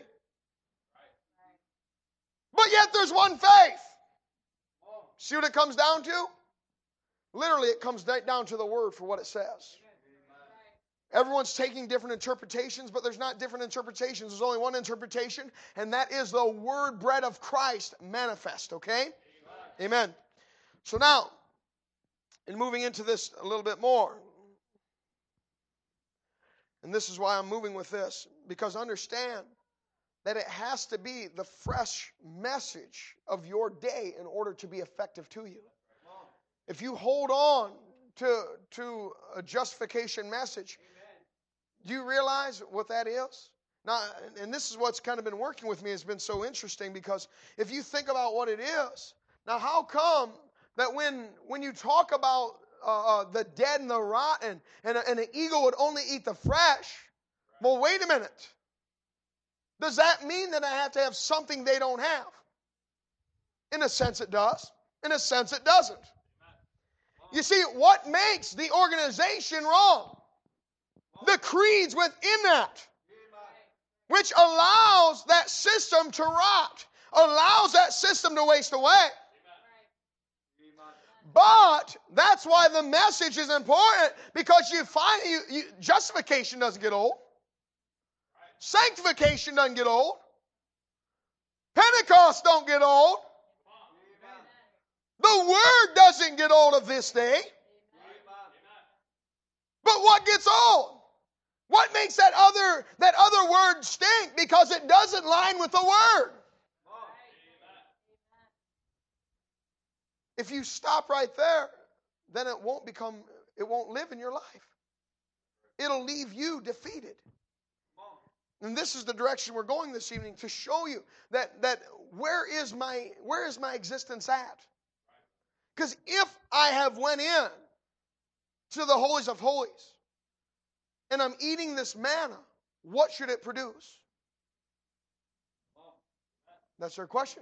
But yet there's one faith. See what it comes down to? Literally, it comes down to the Word for what it says. Everyone's taking different interpretations, but there's not different interpretations. There's only one interpretation, and that is the Word bread of Christ manifest, okay? Amen. Amen. So now, in moving into this a little bit more, and this is why I'm moving with this, because understand that it has to be the fresh message of your day in order to be effective to you. If you hold on to, to a justification message, do you realize what that is? Now, and this is what's kind of been working with me. It's been so interesting because if you think about what it is, now how come that when when you talk about uh, uh, the dead and the rotten, and, and an eagle would only eat the fresh, well, wait a minute. Does that mean that I have to have something they don't have? In a sense it does. In a sense it doesn't. You see, what makes the organization wrong? The creeds within that, which allows that system to rot, allows that system to waste away. But that's why the message is important, because you find you, you, justification doesn't get old. Sanctification doesn't get old. Pentecost don't get old. The word doesn't get old of this day. But what gets old? What makes that other, that other word stink? Because it doesn't line with the word. If you stop right there, then it won't become, it won't live in your life. It'll leave you defeated. And this is the direction we're going this evening, to show you that, that where is my where is my existence at? Because if I have went in to the holies of holies and I'm eating this manna, what should it produce? That's our question.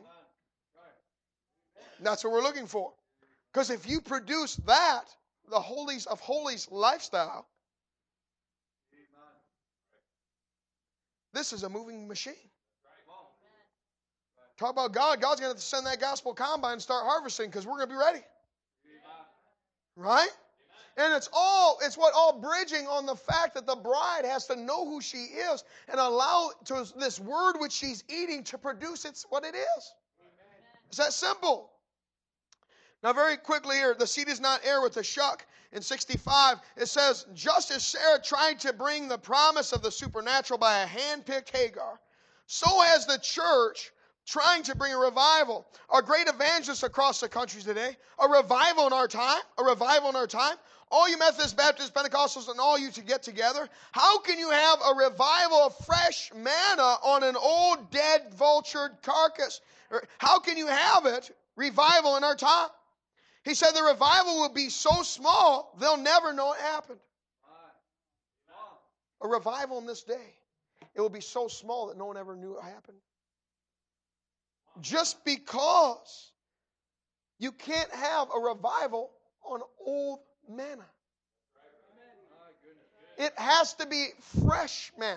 That's what we're looking for. Because if you produce that, the holies of holies lifestyle, this is a moving machine. Talk about God. God's going to send that gospel combine and start harvesting, because we're going to be ready. Right? And it's all, it's what all bridging on the fact that the bride has to know who she is and allow to this word which she's eating to produce it's what it is. It's that simple. Now very quickly here, the seed is not heir with the shuck. In sixty-five, it says, just as Sarah tried to bring the promise of the supernatural by a hand-picked Hagar, so has the church trying to bring a revival. Our great evangelists across the country today, a revival in our time, a revival in our time. All you Methodist, Baptist, Pentecostals, and all you to get together. How can you have a revival of fresh manna on an old, dead, vultured carcass? How can you have it, revival in our time? He said the revival will be so small, they'll never know it happened. A revival in this day, it will be so small that no one ever knew it happened. Just because you can't have a revival on old manna. It has to be fresh manna.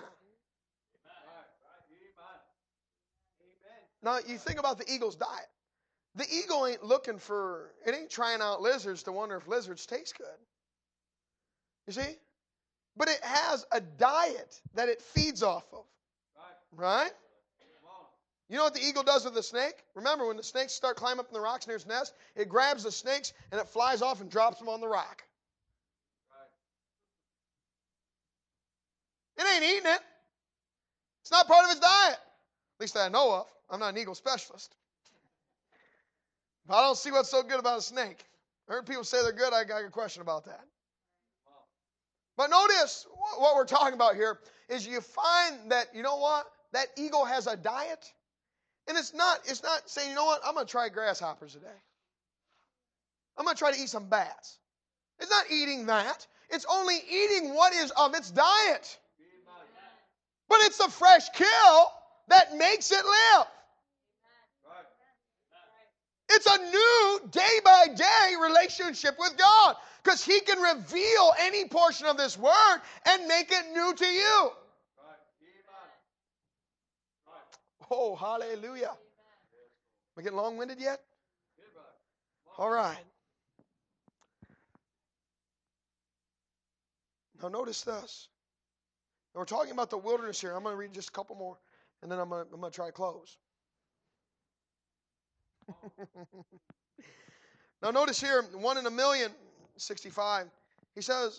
Now, you think about the eagle's diet. The eagle ain't looking for, it ain't trying out lizards to wonder if lizards taste good. You see? But it has a diet that it feeds off of. Right? You know what the eagle does with the snake? Remember, when the snakes start climbing up in the rocks near its nest, it grabs the snakes and it flies off and drops them on the rock. It ain't eating it. It's not part of its diet. At least that I know of. I'm not an eagle specialist. But I don't see what's so good about a snake. I heard people say they're good. I got a question about that. But notice what we're talking about here is you find that, you know what? That eagle has a diet. And it's not, it's not saying, you know what? I'm going to try grasshoppers today. I'm going to try to eat some bats. It's not eating that. It's only eating what is of its diet. But it's the fresh kill that makes it live. It's a new day-by-day relationship with God, because He can reveal any portion of this Word and make it new to you. Oh, hallelujah. Am I getting long-winded yet? All right. Now notice this. Now we're talking about the wilderness here. I'm going to read just a couple more, and then I'm going to, I'm going to try to close. Now notice here, one in a million, sixty-five. He says,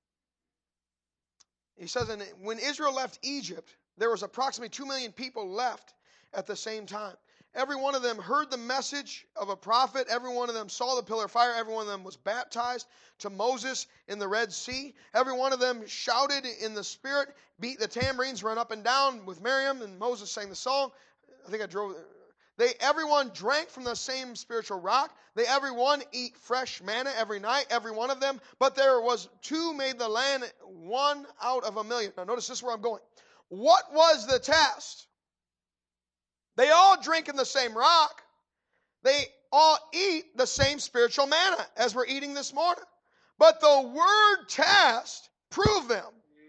he says, and when Israel left Egypt, there was approximately two million people left at the same time. Every one of them heard the message of a prophet. Every one of them saw the pillar of fire. Every one of them was baptized to Moses in the Red Sea. Every one of them shouted in the Spirit, beat the tambourines, ran up and down with Miriam, and Moses sang the song. I think I drove... They everyone drank from the same spiritual rock. They everyone eat fresh manna every night, every one of them. But there was two made the land, one out of a million. Now notice this is where I'm going. What was the test? They all drink in the same rock. They all eat the same spiritual manna as we're eating this morning. But the word test proved them.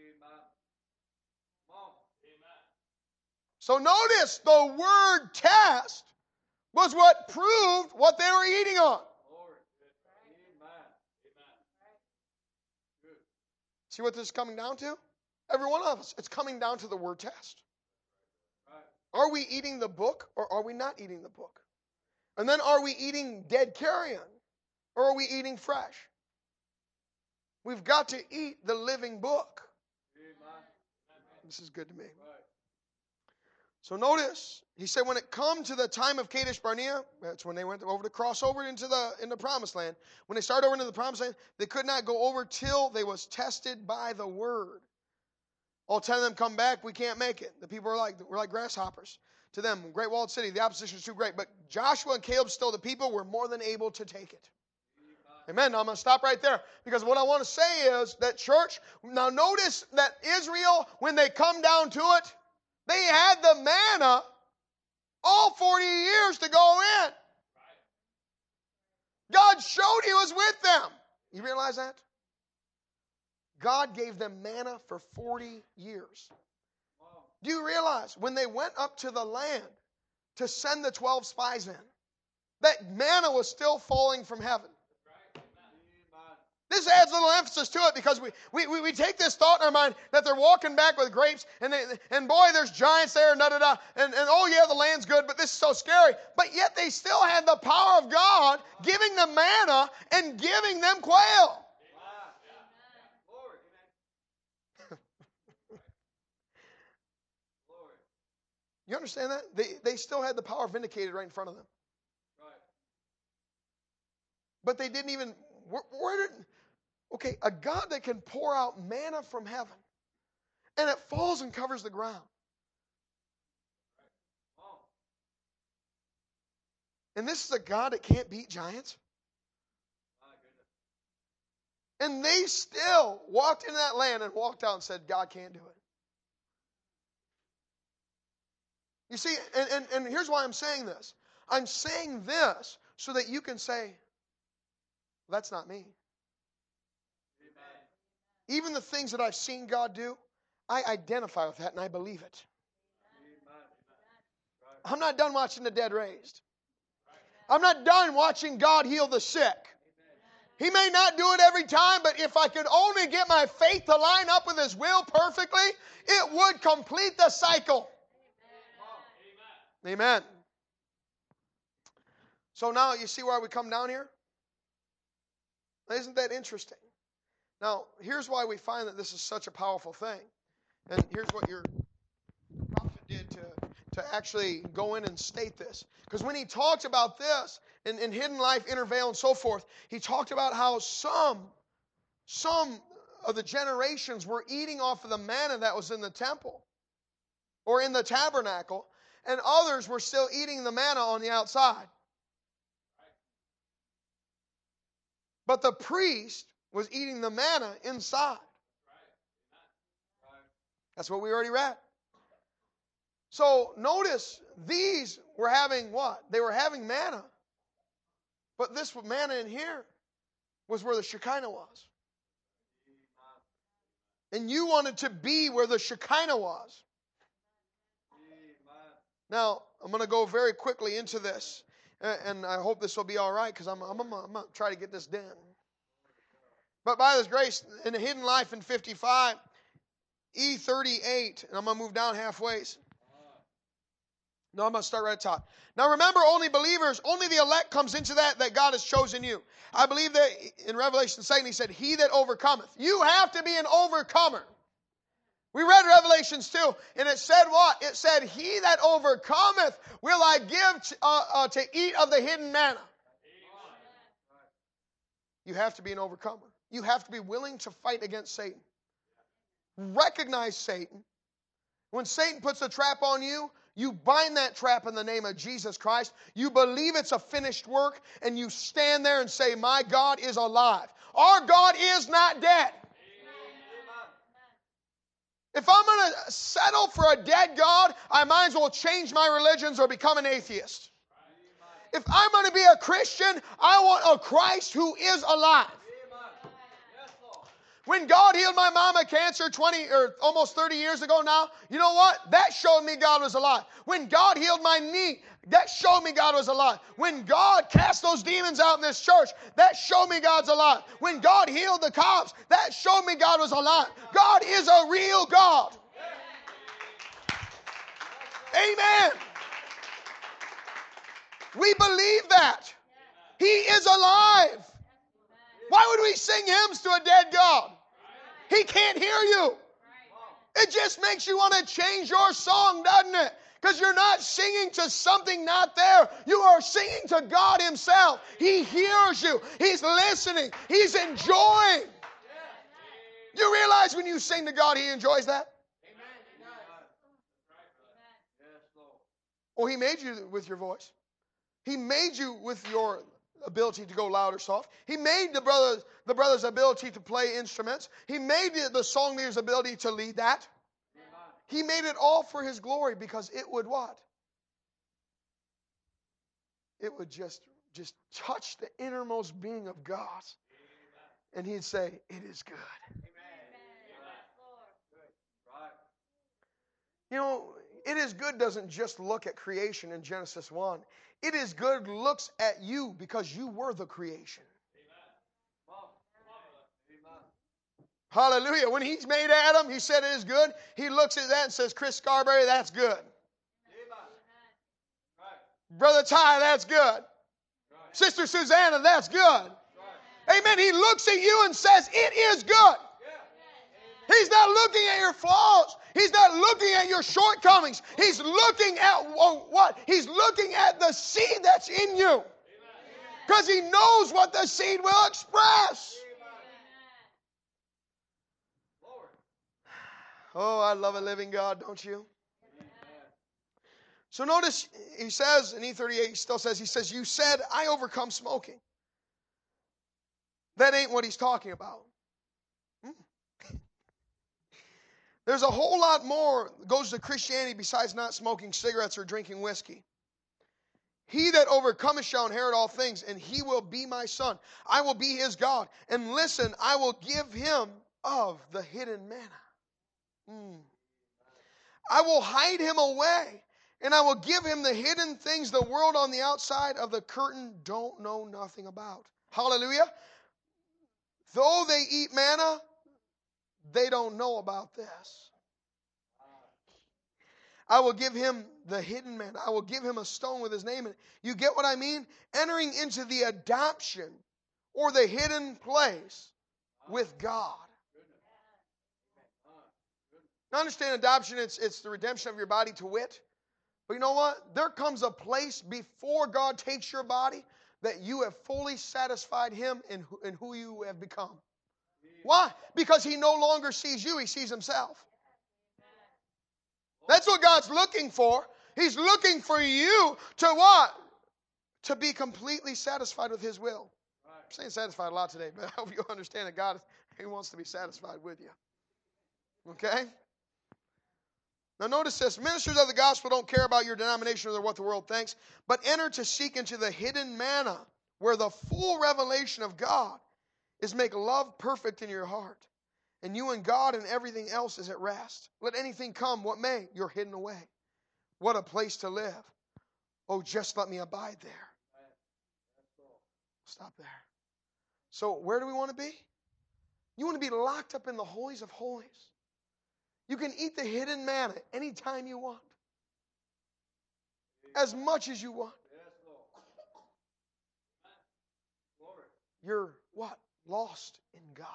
So notice the word test was what proved what they were eating on. See what this is coming down to? Every one of us. It's coming down to the word test. Are we eating the book or are we not eating the book? And then are we eating dead carrion or are we eating fresh? We've got to eat the living book. This is good to me. So notice, he said when it come to the time of Kadesh Barnea, that's when they went over to cross over into the, in the promised land. When they started over into the promised land, they could not go over till they was tested by the word. All ten of them come back, we can't make it. The people are like, we're like grasshoppers. To them, great walled city, the opposition is too great. But Joshua and Caleb, still the people, were more than able to take it. Amen. Now I'm going to stop right there because what I want to say is that church, now notice that Israel, when they come down to it, they had the manna all forty years to go in. God showed He was with them. You realize that? God gave them manna for forty years. Do you realize when they went up to the land to send the twelve spies in, that manna was still falling from heaven? This adds a little emphasis to it because we, we, we, we take this thought in our mind that they're walking back with grapes and they, and boy, there's giants there and da da da and, and oh yeah, the land's good, but this is so scary. But yet they still had the power of God giving them manna and giving them quail. You understand that? They, they still had the power vindicated right in front of them. But they didn't even, where, where did, okay, a God that can pour out manna from heaven and it falls and covers the ground. And this is a God that can't beat giants. And they still walked into that land and walked out and said, God can't do it. You see, and, and, and here's why I'm saying this. I'm saying this so that you can say, that's not me. Amen. Even the things that I've seen God do, I identify with that and I believe it. Amen. I'm not done watching the dead raised. I'm not done watching God heal the sick. He may not do it every time, but if I could only get my faith to line up with His will perfectly, it would complete the cycle. Amen. So now you see why we come down here? Isn't that interesting? Now, here's why we find that this is such a powerful thing. And here's what your prophet did to, to actually go in and state this. Because when he talked about this in, in Hidden Life, Intervale, and so forth, he talked about how some, some of the generations were eating off of the manna that was in the temple or in the tabernacle, and others were still eating the manna on the outside. But the priest was eating the manna inside. That's what we already read. So notice, these were having what? They were having manna. But this manna in here was where the Shekinah was. And you wanted to be where the Shekinah was. Now, I'm going to go very quickly into this. And I hope this will be all right because I'm, I'm, I'm, I'm going to try to get this done. But by this grace, in the Hidden Life in fifty-five, E thirty-eight, and I'm going to move down halfway. No, I'm going to start right at the top. Now remember, only believers, only the elect comes into that, that God has chosen you. I believe that in Revelation seven, He said, He that overcometh. You have to be an overcomer. We read Revelations two, and it said what? It said, He that overcometh will I give to, uh, uh, to eat of the hidden manna. You have to be an overcomer. You have to be willing to fight against Satan. Recognize Satan. When Satan puts a trap on you, you bind that trap in the name of Jesus Christ. You believe it's a finished work, and you stand there and say, my God is alive. Our God is not dead. If I'm going to settle for a dead God, I might as well change my religions or become an atheist. If I'm going to be a Christian, I want a Christ who is alive. When God healed my mama of cancer twenty or almost thirty years ago now, you know what? That showed me God was alive. When God healed my knee, that showed me God was alive. When God cast those demons out in this church, that showed me God's alive. When God healed the cops, that showed me God was alive. God is a real God. Amen. We believe that. He is alive. Why would we sing hymns to a dead God? He can't hear you. It just makes you want to change your song, doesn't it? Because you're not singing to something not there. You are singing to God himself. He hears you. He's listening. He's enjoying. You realize when you sing to God, he enjoys that? Oh, he made you with your voice. He made you with your ability to go loud or soft. He made the brothers, the brothers' ability to play instruments. He made the, the song leader's ability to lead that. He made it all for his glory because it would what? It would just, just touch the innermost being of God. And he'd say, it is good. You know, it is good doesn't just look at creation in Genesis one. It is good looks at you because you were the creation. Hallelujah. When he's made Adam, he said it is good. He looks at that and says, Chris Scarberry, that's good. Brother Ty, that's good. Sister Susanna, that's good. Amen. He looks at you and says, it is good. He's not looking at your flaws. He's not looking at your shortcomings. He's looking at what? He's looking at the seed that's in you. Because he knows what the seed will express. Oh, I love a living God, don't you? So notice he says in E thirty-eight, he still says, he says, you said, I overcome smoking. That ain't what he's talking about. Hmm. There's a whole lot more that goes to Christianity besides not smoking cigarettes or drinking whiskey. He that overcometh shall inherit all things, and he will be my son. I will be his God. And listen, I will give him of the hidden manna. Mm. I will hide him away, and I will give him the hidden things the world on the outside of the curtain don't know nothing about. Hallelujah. Though they eat manna, they don't know about this. I will give him the hidden manna. I will give him a stone with his name in it. You get what I mean? Entering into the adoption or the hidden place with God. Now understand adoption, it's, it's the redemption of your body to wit. But you know what? There comes a place before God takes your body that you have fully satisfied him in, in who you have become. Why? Because he no longer sees you, he sees himself. That's what God's looking for. He's looking for you to what? To be completely satisfied with his will. I'm saying satisfied a lot today, but I hope you understand that God, he wants to be satisfied with you. Okay? Now notice this. Ministers of the gospel don't care about your denomination or what the world thinks, but enter to seek into the hidden manna where the full revelation of God is make love perfect in your heart. And you and God and everything else is at rest. Let anything come what may, you're hidden away. What a place to live. Oh, just let me abide there. Stop there. So where do we want to be? You want to be locked up in the holies of holies. You can eat the hidden manna anytime you want. As much as you want. You're what? Lost in God.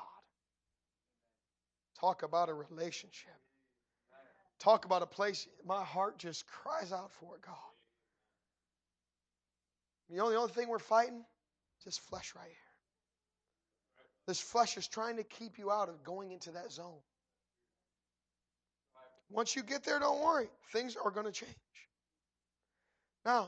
Talk about a relationship. Talk about a place my heart just cries out for, God. You know the only thing we're fighting? This flesh right here. This flesh is trying to keep you out of going into that zone. Once you get there, don't worry. Things are going to change. Now,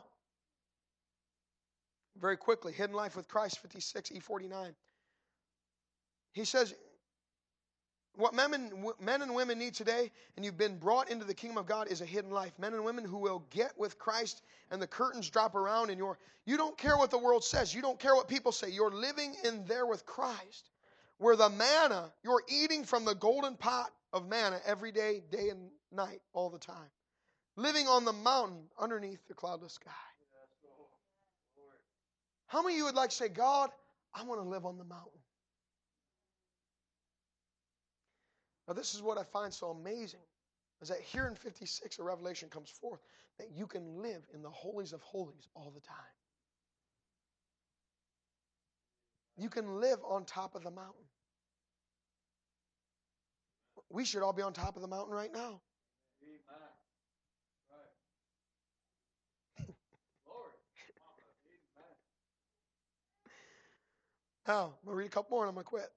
very quickly, Hidden Life with Christ, fifty-six, E forty-nine. He says, what men and, men and women need today, and you've been brought into the kingdom of God, is a hidden life. Men and women who will get with Christ and the curtains drop around and you're, you don't care what the world says. You don't care what people say. You're living in there with Christ. Where the manna, you're eating from the golden pot of manna every day, day and night, all the time. Living on the mountain underneath the cloudless sky. How many of you would like to say, God, I want to live on the mountain? Now, this is what I find so amazing, is that here in fifty-six, a revelation comes forth that you can live in the holies of holies all the time. You can live on top of the mountain. We should all be on top of the mountain right now. Now, I'm going to read a couple more and I'm going to quit.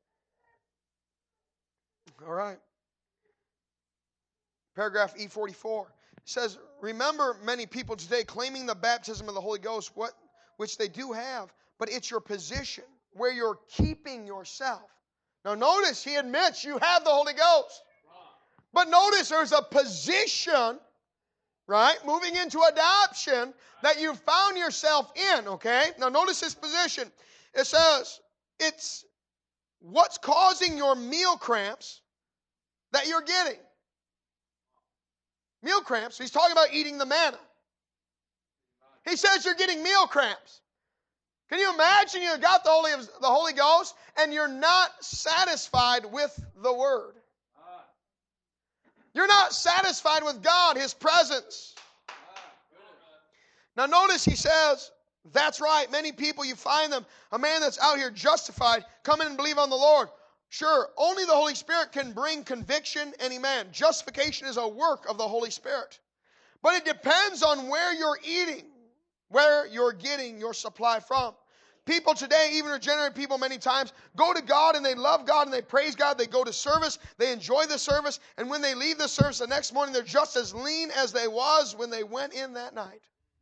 All right. Paragraph E forty-four says, remember many people today claiming the baptism of the Holy Ghost, what, which they do have, but it's your position where you're keeping yourself. Now notice he admits you have the Holy Ghost. But notice there's a position, right, moving into adoption that you found yourself in, okay? Now notice this position. It says, it's what's causing your meal cramps that you're getting. Meal cramps. He's talking about eating the manna. He says you're getting meal cramps. Can you imagine you got the Holy, the Holy Ghost and you're not satisfied with the Word? You're not satisfied with God, His presence. Now notice he says, that's right, many people you find them, a man that's out here justified, come in and believe on the Lord. Sure, only the Holy Spirit can bring conviction, any man. Justification is a work of the Holy Spirit. But it depends on where you're eating, where you're getting your supply from. People today, even regenerate people many times, go to God and they love God and they praise God. They go to service, they enjoy the service, and when they leave the service the next morning, they're just as lean as they was when they went in that night.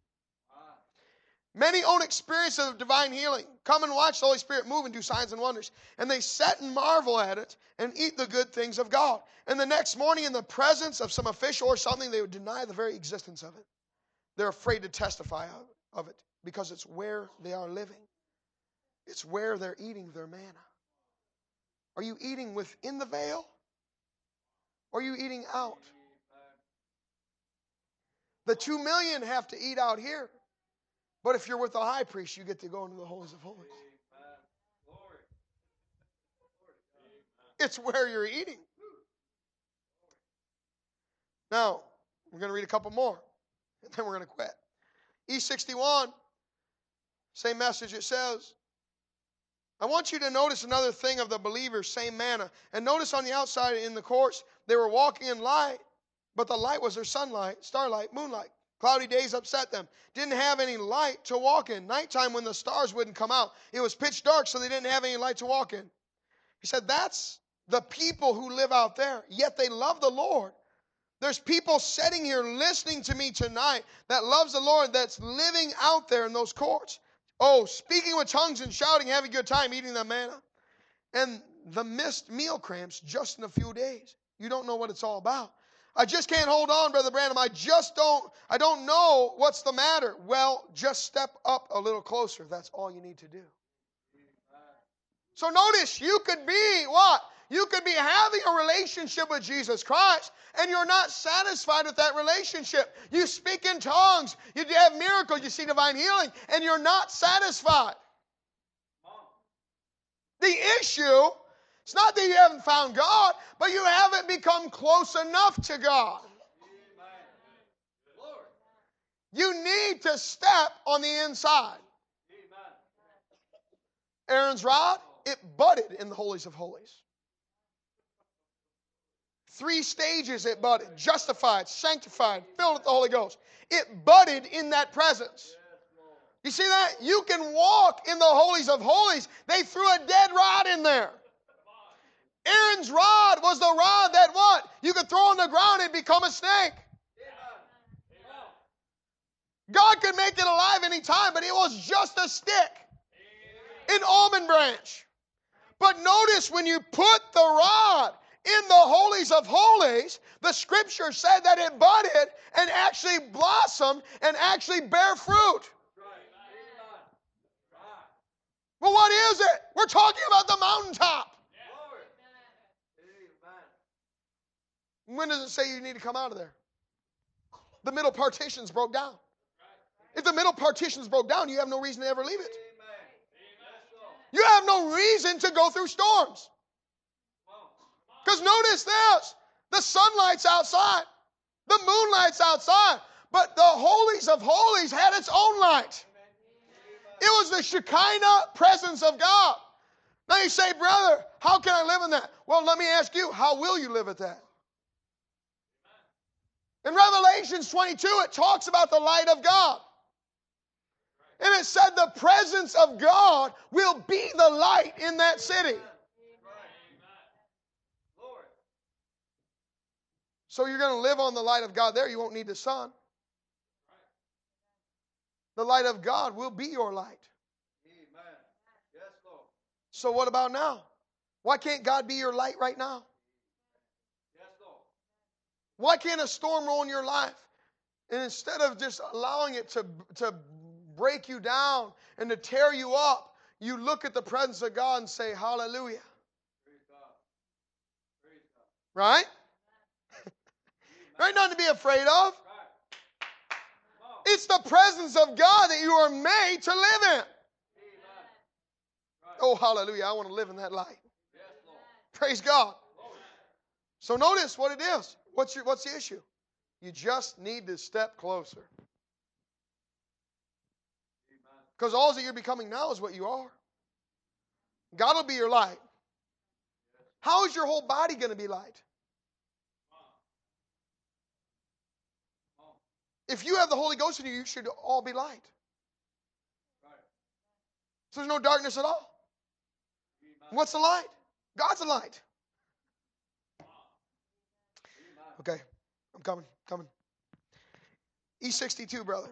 Many own experiences of divine healing. Come and watch the Holy Spirit move and do signs and wonders. And they sit and marvel at it and eat the good things of God. And the next morning in the presence of some official or something, they would deny the very existence of it. They're afraid to testify of it because it's where they are living. It's where they're eating their manna. Are you eating within the veil? Or are you eating out? The two million have to eat out here. But if you're with the high priest, you get to go into the holies of holies. It's where you're eating. Now, we're going to read a couple more, and then we're going to quit. E sixty-one, same message, it says, I want you to notice another thing of the believers, same manna. And notice on the outside in the courts, they were walking in light, but the light was their sunlight, starlight, moonlight. Cloudy days upset them. Didn't have any light to walk in. Nighttime when the stars wouldn't come out. It was pitch dark, so they didn't have any light to walk in. He said, that's the people who live out there, yet they love the Lord. There's people sitting here listening to me tonight that loves the Lord, that's living out there in those courts. Oh, speaking with tongues and shouting, having a good time, eating the manna. And the missed meal cramps just in a few days. You don't know what it's all about. I just can't hold on, Brother Branham. I just don't, I don't know what's the matter. Well, just step up a little closer. That's all you need to do. So notice, you could be what? You could be having a relationship with Jesus Christ, and you're not satisfied with that relationship. You speak in tongues, you have miracles, you see divine healing, and you're not satisfied. The issue, it's not that you haven't found God, but you haven't become close enough to God. You need to step on the inside. Aaron's rod, it budded in the holies of holies. Three stages it budded. Justified, sanctified, filled with the Holy Ghost. It budded in that presence. You see that? You can walk in the holies of holies. They threw a dead rod in there. Aaron's rod was the rod that what? You could throw on the ground and become a snake. God could make it alive anytime, but it was just a stick. An almond branch. But notice when you put the rod in the holies of holies, the scripture said that it budded and actually blossomed and actually bear fruit. Well, what is it? We're talking about the mountaintop. When does it say you need to come out of there? The middle partitions broke down. If the middle partitions broke down, you have no reason to ever leave it. You have no reason to go through storms. Because notice this. The sunlight's outside. The moonlight's outside. But the holies of holies had its own light. It was the Shekinah presence of God. Now you say, brother, how can I live in that? Well, let me ask you, how will you live at that? In Revelations twenty-two, it talks about the light of God. And it said the presence of God will be the light in that city. So you're going to live on the light of God there. You won't need the sun. The light of God will be your light. So what about now? Why can't God be your light right now? Why can't a storm roll in your life? And instead of just allowing it to, to break you down and to tear you up, you look at the presence of God and say, hallelujah. Right? There ain't nothing to be afraid of. It's the presence of God that you are made to live in. Oh, hallelujah. I want to live in that light. Praise God. So notice what it is. What's your, what's the issue? You just need to step closer. Because all that you're becoming now is what you are. God will be your light. How is your whole body going to be light? If you have the Holy Ghost in you, you should all be light. So there's no darkness at all. What's the light? God's a light. Okay, I'm coming, coming. E sixty-two, brother.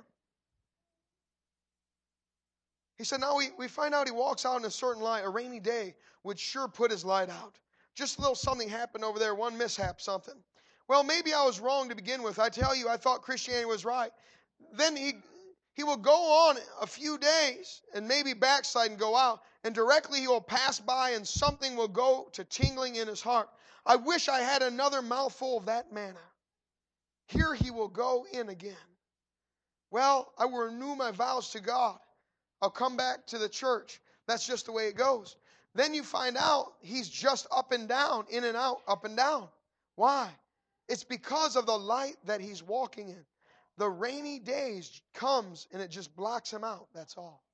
He said, now we, we find out he walks out in a certain light. A rainy day would sure put his light out. Just a little something happened over there, one mishap, something. Well, maybe I was wrong to begin with. I tell you, I thought Christianity was right. Then he he will go on a few days and maybe backslide and go out. And directly he will pass by and something will go to tingling in his heart. I wish I had another mouthful of that manna. Here he will go in again. Well, I will renew my vows to God. I'll come back to the church. That's just the way it goes. Then you find out he's just up and down, in and out, up and down. Why? It's because of the light that he's walking in. The rainy days comes and it just blocks him out. That's all.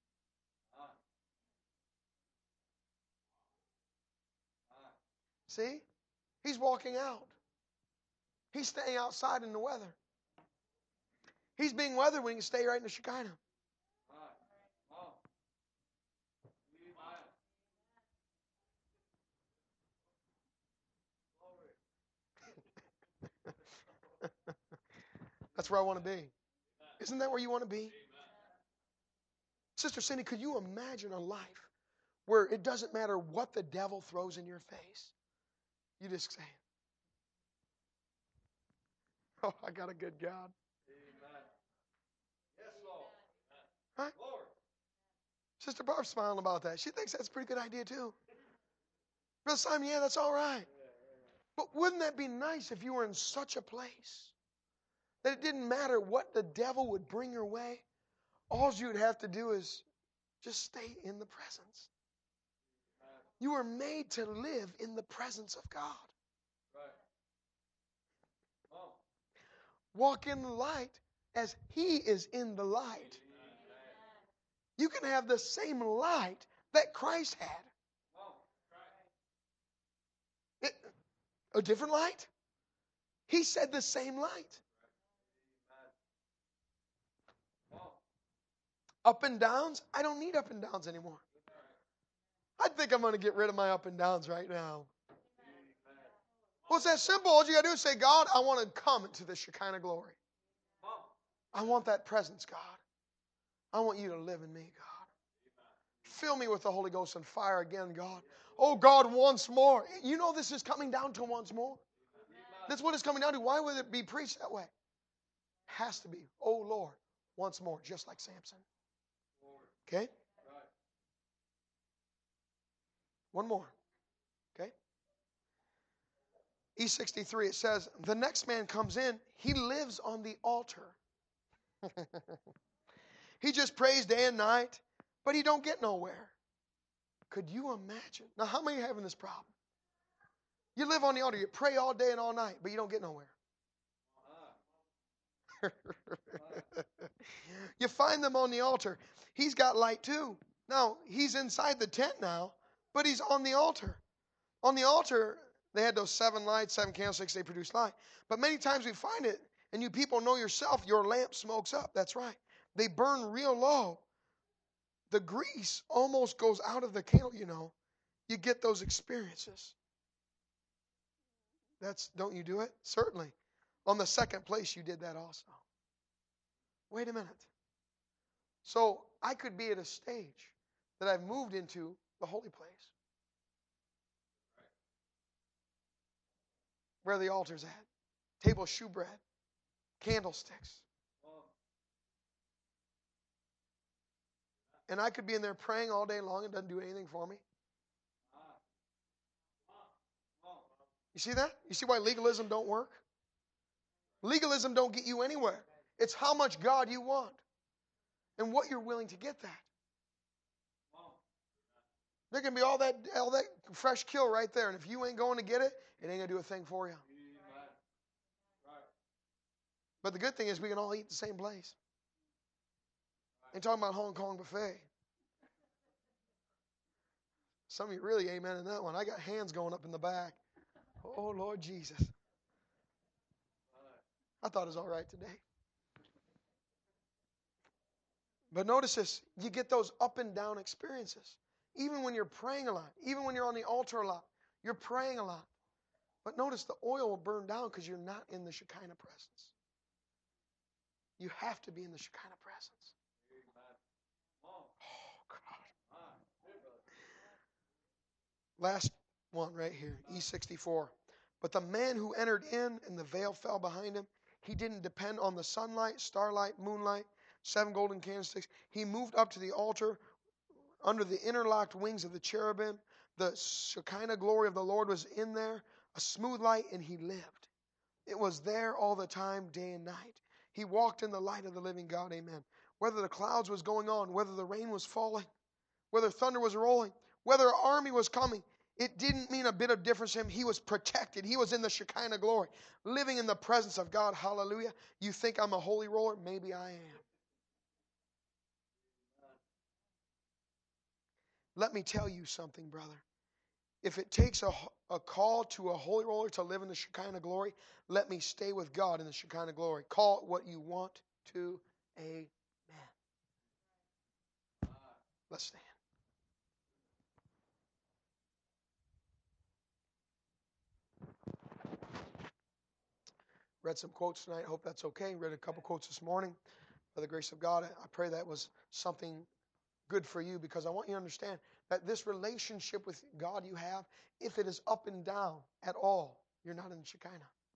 See? He's walking out. He's staying outside in the weather. He's being weathered when he can stay right in the Shekinah. That's where I want to be. Isn't that where you want to be? Sister Cindy, could you imagine a life where it doesn't matter what the devil throws in your face? You just say, oh, I got a good God. Amen. Yes, Lord. Right? Lord. Sister Barb's smiling about that. She thinks that's a pretty good idea too. Brother Simon, yeah, that's all right. But wouldn't that be nice if you were in such a place that it didn't matter what the devil would bring your way? All you would have to do is just stay in the presence. You were made to live in the presence of God. Walk in the light as He is in the light. You can have the same light that Christ had. It, a different light? He said the same light. Up and downs? I don't need up and downs anymore. I think I'm going to get rid of my up and downs right now. Well, it's that simple. All you got to do is say, God, I want to come into the Shekinah glory. I want that presence, God. I want you to live in me, God. Fill me with the Holy Ghost and fire again, God. Oh, God, once more. You know this is coming down to once more. That's what it's coming down to. Why would it be preached that way? It has to be, oh, Lord, once more, just like Samson. Okay? One more. Okay? E sixty-three, it says, the next man comes in, he lives on the altar. He just prays day and night, but he don't get nowhere. Could you imagine? Now, how many are having this problem? You live on the altar, you pray all day and all night, but you don't get nowhere. You find them on the altar. He's got light too. Now, he's inside the tent now, but he's on the altar. On the altar, they had those seven lights, seven candlesticks, they produce light. But many times we find it, and you people know yourself, your lamp smokes up. That's right. They burn real low. The grease almost goes out of the candle, you know. You get those experiences. That's, don't you do it? Certainly. On the second place, you did that also. Wait a minute. So I could be at a stage that I've moved into the holy place, where the altar's at, table of shewbread, candlesticks. And I could be in there praying all day long. It doesn't do anything for me. You see that? You see why legalism don't work? Legalism don't get you anywhere. It's how much God you want and what you're willing to get that. There can be all that all that fresh kill right there, and if you ain't going to get it, it ain't going to do a thing for you. But the good thing is we can all eat the same place. Ain't talking about Hong Kong buffet. Some of you really amen in that one. I got hands going up in the back. Oh, Lord Jesus. I thought it was all right today. But notice this. You get those up and down experiences. Even when you're praying a lot. Even when you're on the altar a lot. You're praying a lot. But notice the oil will burn down because you're not in the Shekinah presence. You have to be in the Shekinah presence. Oh, God. Last one right here, E sixty-four. But the man who entered in and the veil fell behind him, he didn't depend on the sunlight, starlight, moonlight, seven golden candlesticks. He moved up to the altar under the interlocked wings of the cherubim. The Shekinah glory of the Lord was in there, a smooth light, and he lived. It was there all the time, day and night. He walked in the light of the living God, amen. Whether the clouds was going on, whether the rain was falling, whether thunder was rolling, whether an army was coming, it didn't mean a bit of difference to him. He was protected. He was in the Shekinah glory, living in the presence of God. Hallelujah. You think I'm a holy roller? Maybe I am. Let me tell you something, brother. If it takes a, a call to a holy roller to live in the Shekinah glory, let me stay with God in the Shekinah glory. Call it what you want to. Amen. Let's stand. Read some quotes tonight. I hope that's okay. Read a couple quotes this morning. By the grace of God, I pray that was something good for you, because I want you to understand that this relationship with God you have, if it is up and down at all, you're not in the Shekinah.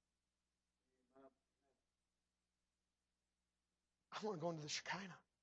I want to go into the Shekinah.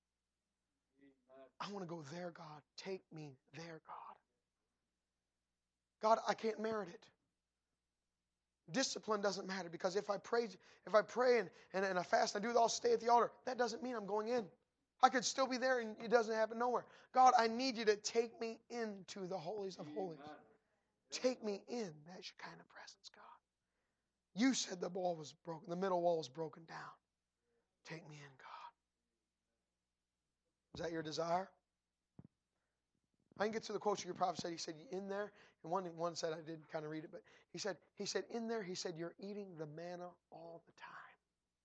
I want to go there, God. Take me there, God. God, I can't merit it. Discipline doesn't matter, because if I pray, if I pray and, and, and I fast and I do it, I'll stay at the altar. That doesn't mean I'm going in. I could still be there and it doesn't happen nowhere. God, I need you to take me into the holies of holies. Take me in that Shekinah presence, God. You said the wall was broken, the middle wall was broken down. Take me in, God. Is that your desire? I can get to the quote your prophet said. He said, in there, and one, one said, I did kind of read it, but he said, he said, in there, he said, you're eating the manna all the time.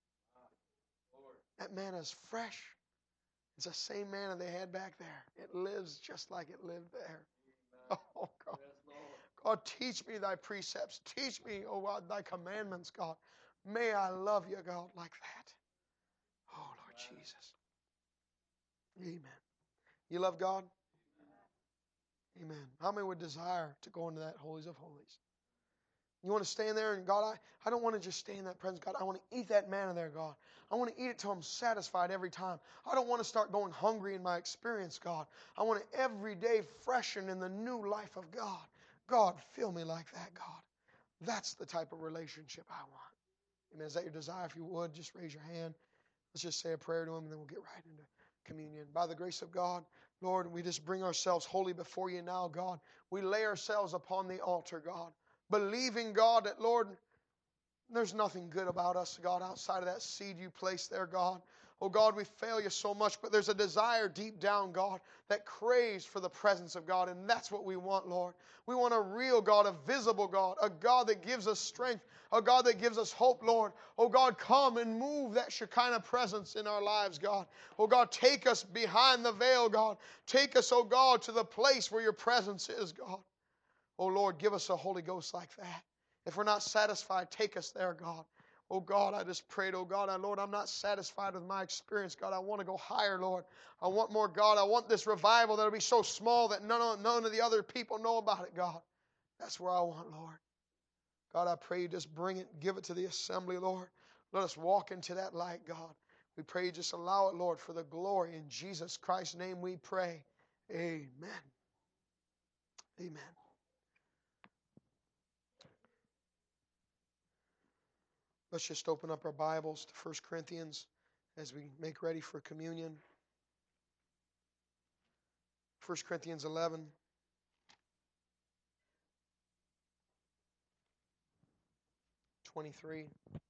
That manna is fresh. It's the same manna they had back there. It lives just like it lived there. Oh, God. God, teach me thy precepts. Teach me, oh God, thy commandments, God. May I love you, God, like that. Oh, Lord Jesus. Amen. You love God? Amen. How many would desire to go into that holies of holies? You want to stay in there, and God, I, I don't want to just stay in that presence, God. I want to eat that manna there, God. I want to eat it till I'm satisfied every time. I don't want to start going hungry in my experience, God. I want to every day freshen in the new life of God. God, fill me like that, God. That's the type of relationship I want. Amen. Is that your desire? If you would, just raise your hand. Let's just say a prayer to Him, and then we'll get right into communion. By the grace of God, Lord, we just bring ourselves wholly before you now, God. We lay ourselves upon the altar, God, believing, God, that, Lord, there's nothing good about us, God, outside of that seed you placed there, God. Oh, God, we fail you so much, but there's a desire deep down, God, that craves for the presence of God, and that's what we want, Lord. We want a real God, a visible God, a God that gives us strength, a God that gives us hope, Lord. Oh, God, come and move that Shekinah presence in our lives, God. Oh, God, take us behind the veil, God. Take us, oh, God, to the place where your presence is, God. Oh, Lord, give us a Holy Ghost like that. If we're not satisfied, take us there, God. Oh, God, I just prayed, oh, God, I, Lord, I'm not satisfied with my experience, God. I want to go higher, Lord. I want more, God. I want this revival that will be so small that none of, none of the other people know about it, God. That's where I want, Lord. God, I pray you just bring it, give it to the assembly, Lord. Let us walk into that light, God. We pray you just allow it, Lord, for the glory. In Jesus Christ's name we pray. Amen. Amen. Let's just open up our Bibles to First Corinthians as we make ready for communion. First Corinthians eleven. twenty-three. It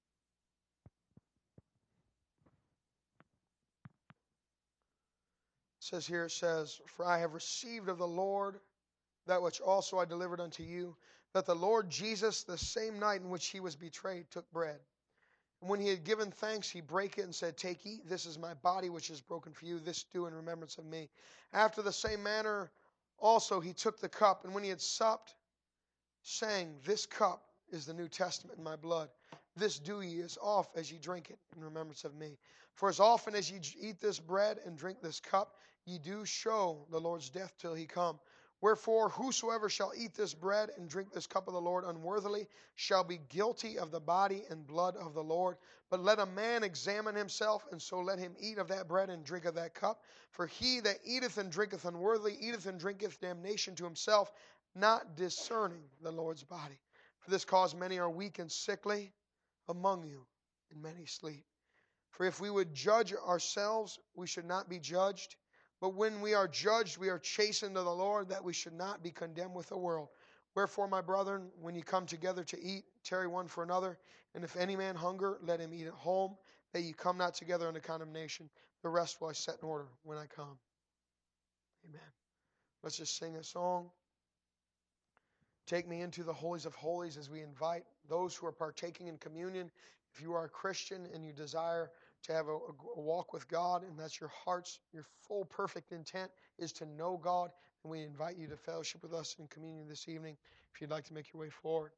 says here, it says, For I have received of the Lord that which also I delivered unto you, that the Lord Jesus, the same night in which he was betrayed, took bread. And when he had given thanks, he brake it and said, Take, eat, this is my body which is broken for you. This do in remembrance of me. After the same manner also he took the cup, and when he had supped, saying, This cup is the New Testament in my blood. This do ye as oft as ye drink it in remembrance of me. For as often as ye eat this bread and drink this cup, ye do show the Lord's death till he come. Wherefore, whosoever shall eat this bread and drink this cup of the Lord unworthily shall be guilty of the body and blood of the Lord. But let a man examine himself, and so let him eat of that bread and drink of that cup. For he that eateth and drinketh unworthily eateth and drinketh damnation to himself, not discerning the Lord's body. For this cause many are weak and sickly among you, and many sleep. For if we would judge ourselves, we should not be judged. But when we are judged, we are chastened of the Lord, that we should not be condemned with the world. Wherefore, my brethren, when ye come together to eat, tarry one for another. And if any man hunger, let him eat at home, that ye come not together unto condemnation. The rest will I set in order when I come. Amen. Let's just sing a song. Take me into the holies of holies as we invite those who are partaking in communion. If you are a Christian and you desire to have a, a walk with God, and that's your heart's, your full perfect intent is to know God, and we invite you to fellowship with us in communion this evening if you'd like to make your way forward.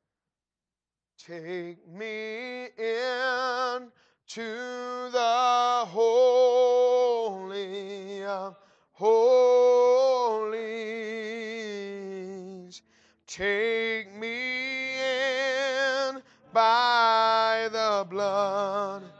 Take me in to the holy of holies. Take me in by the blood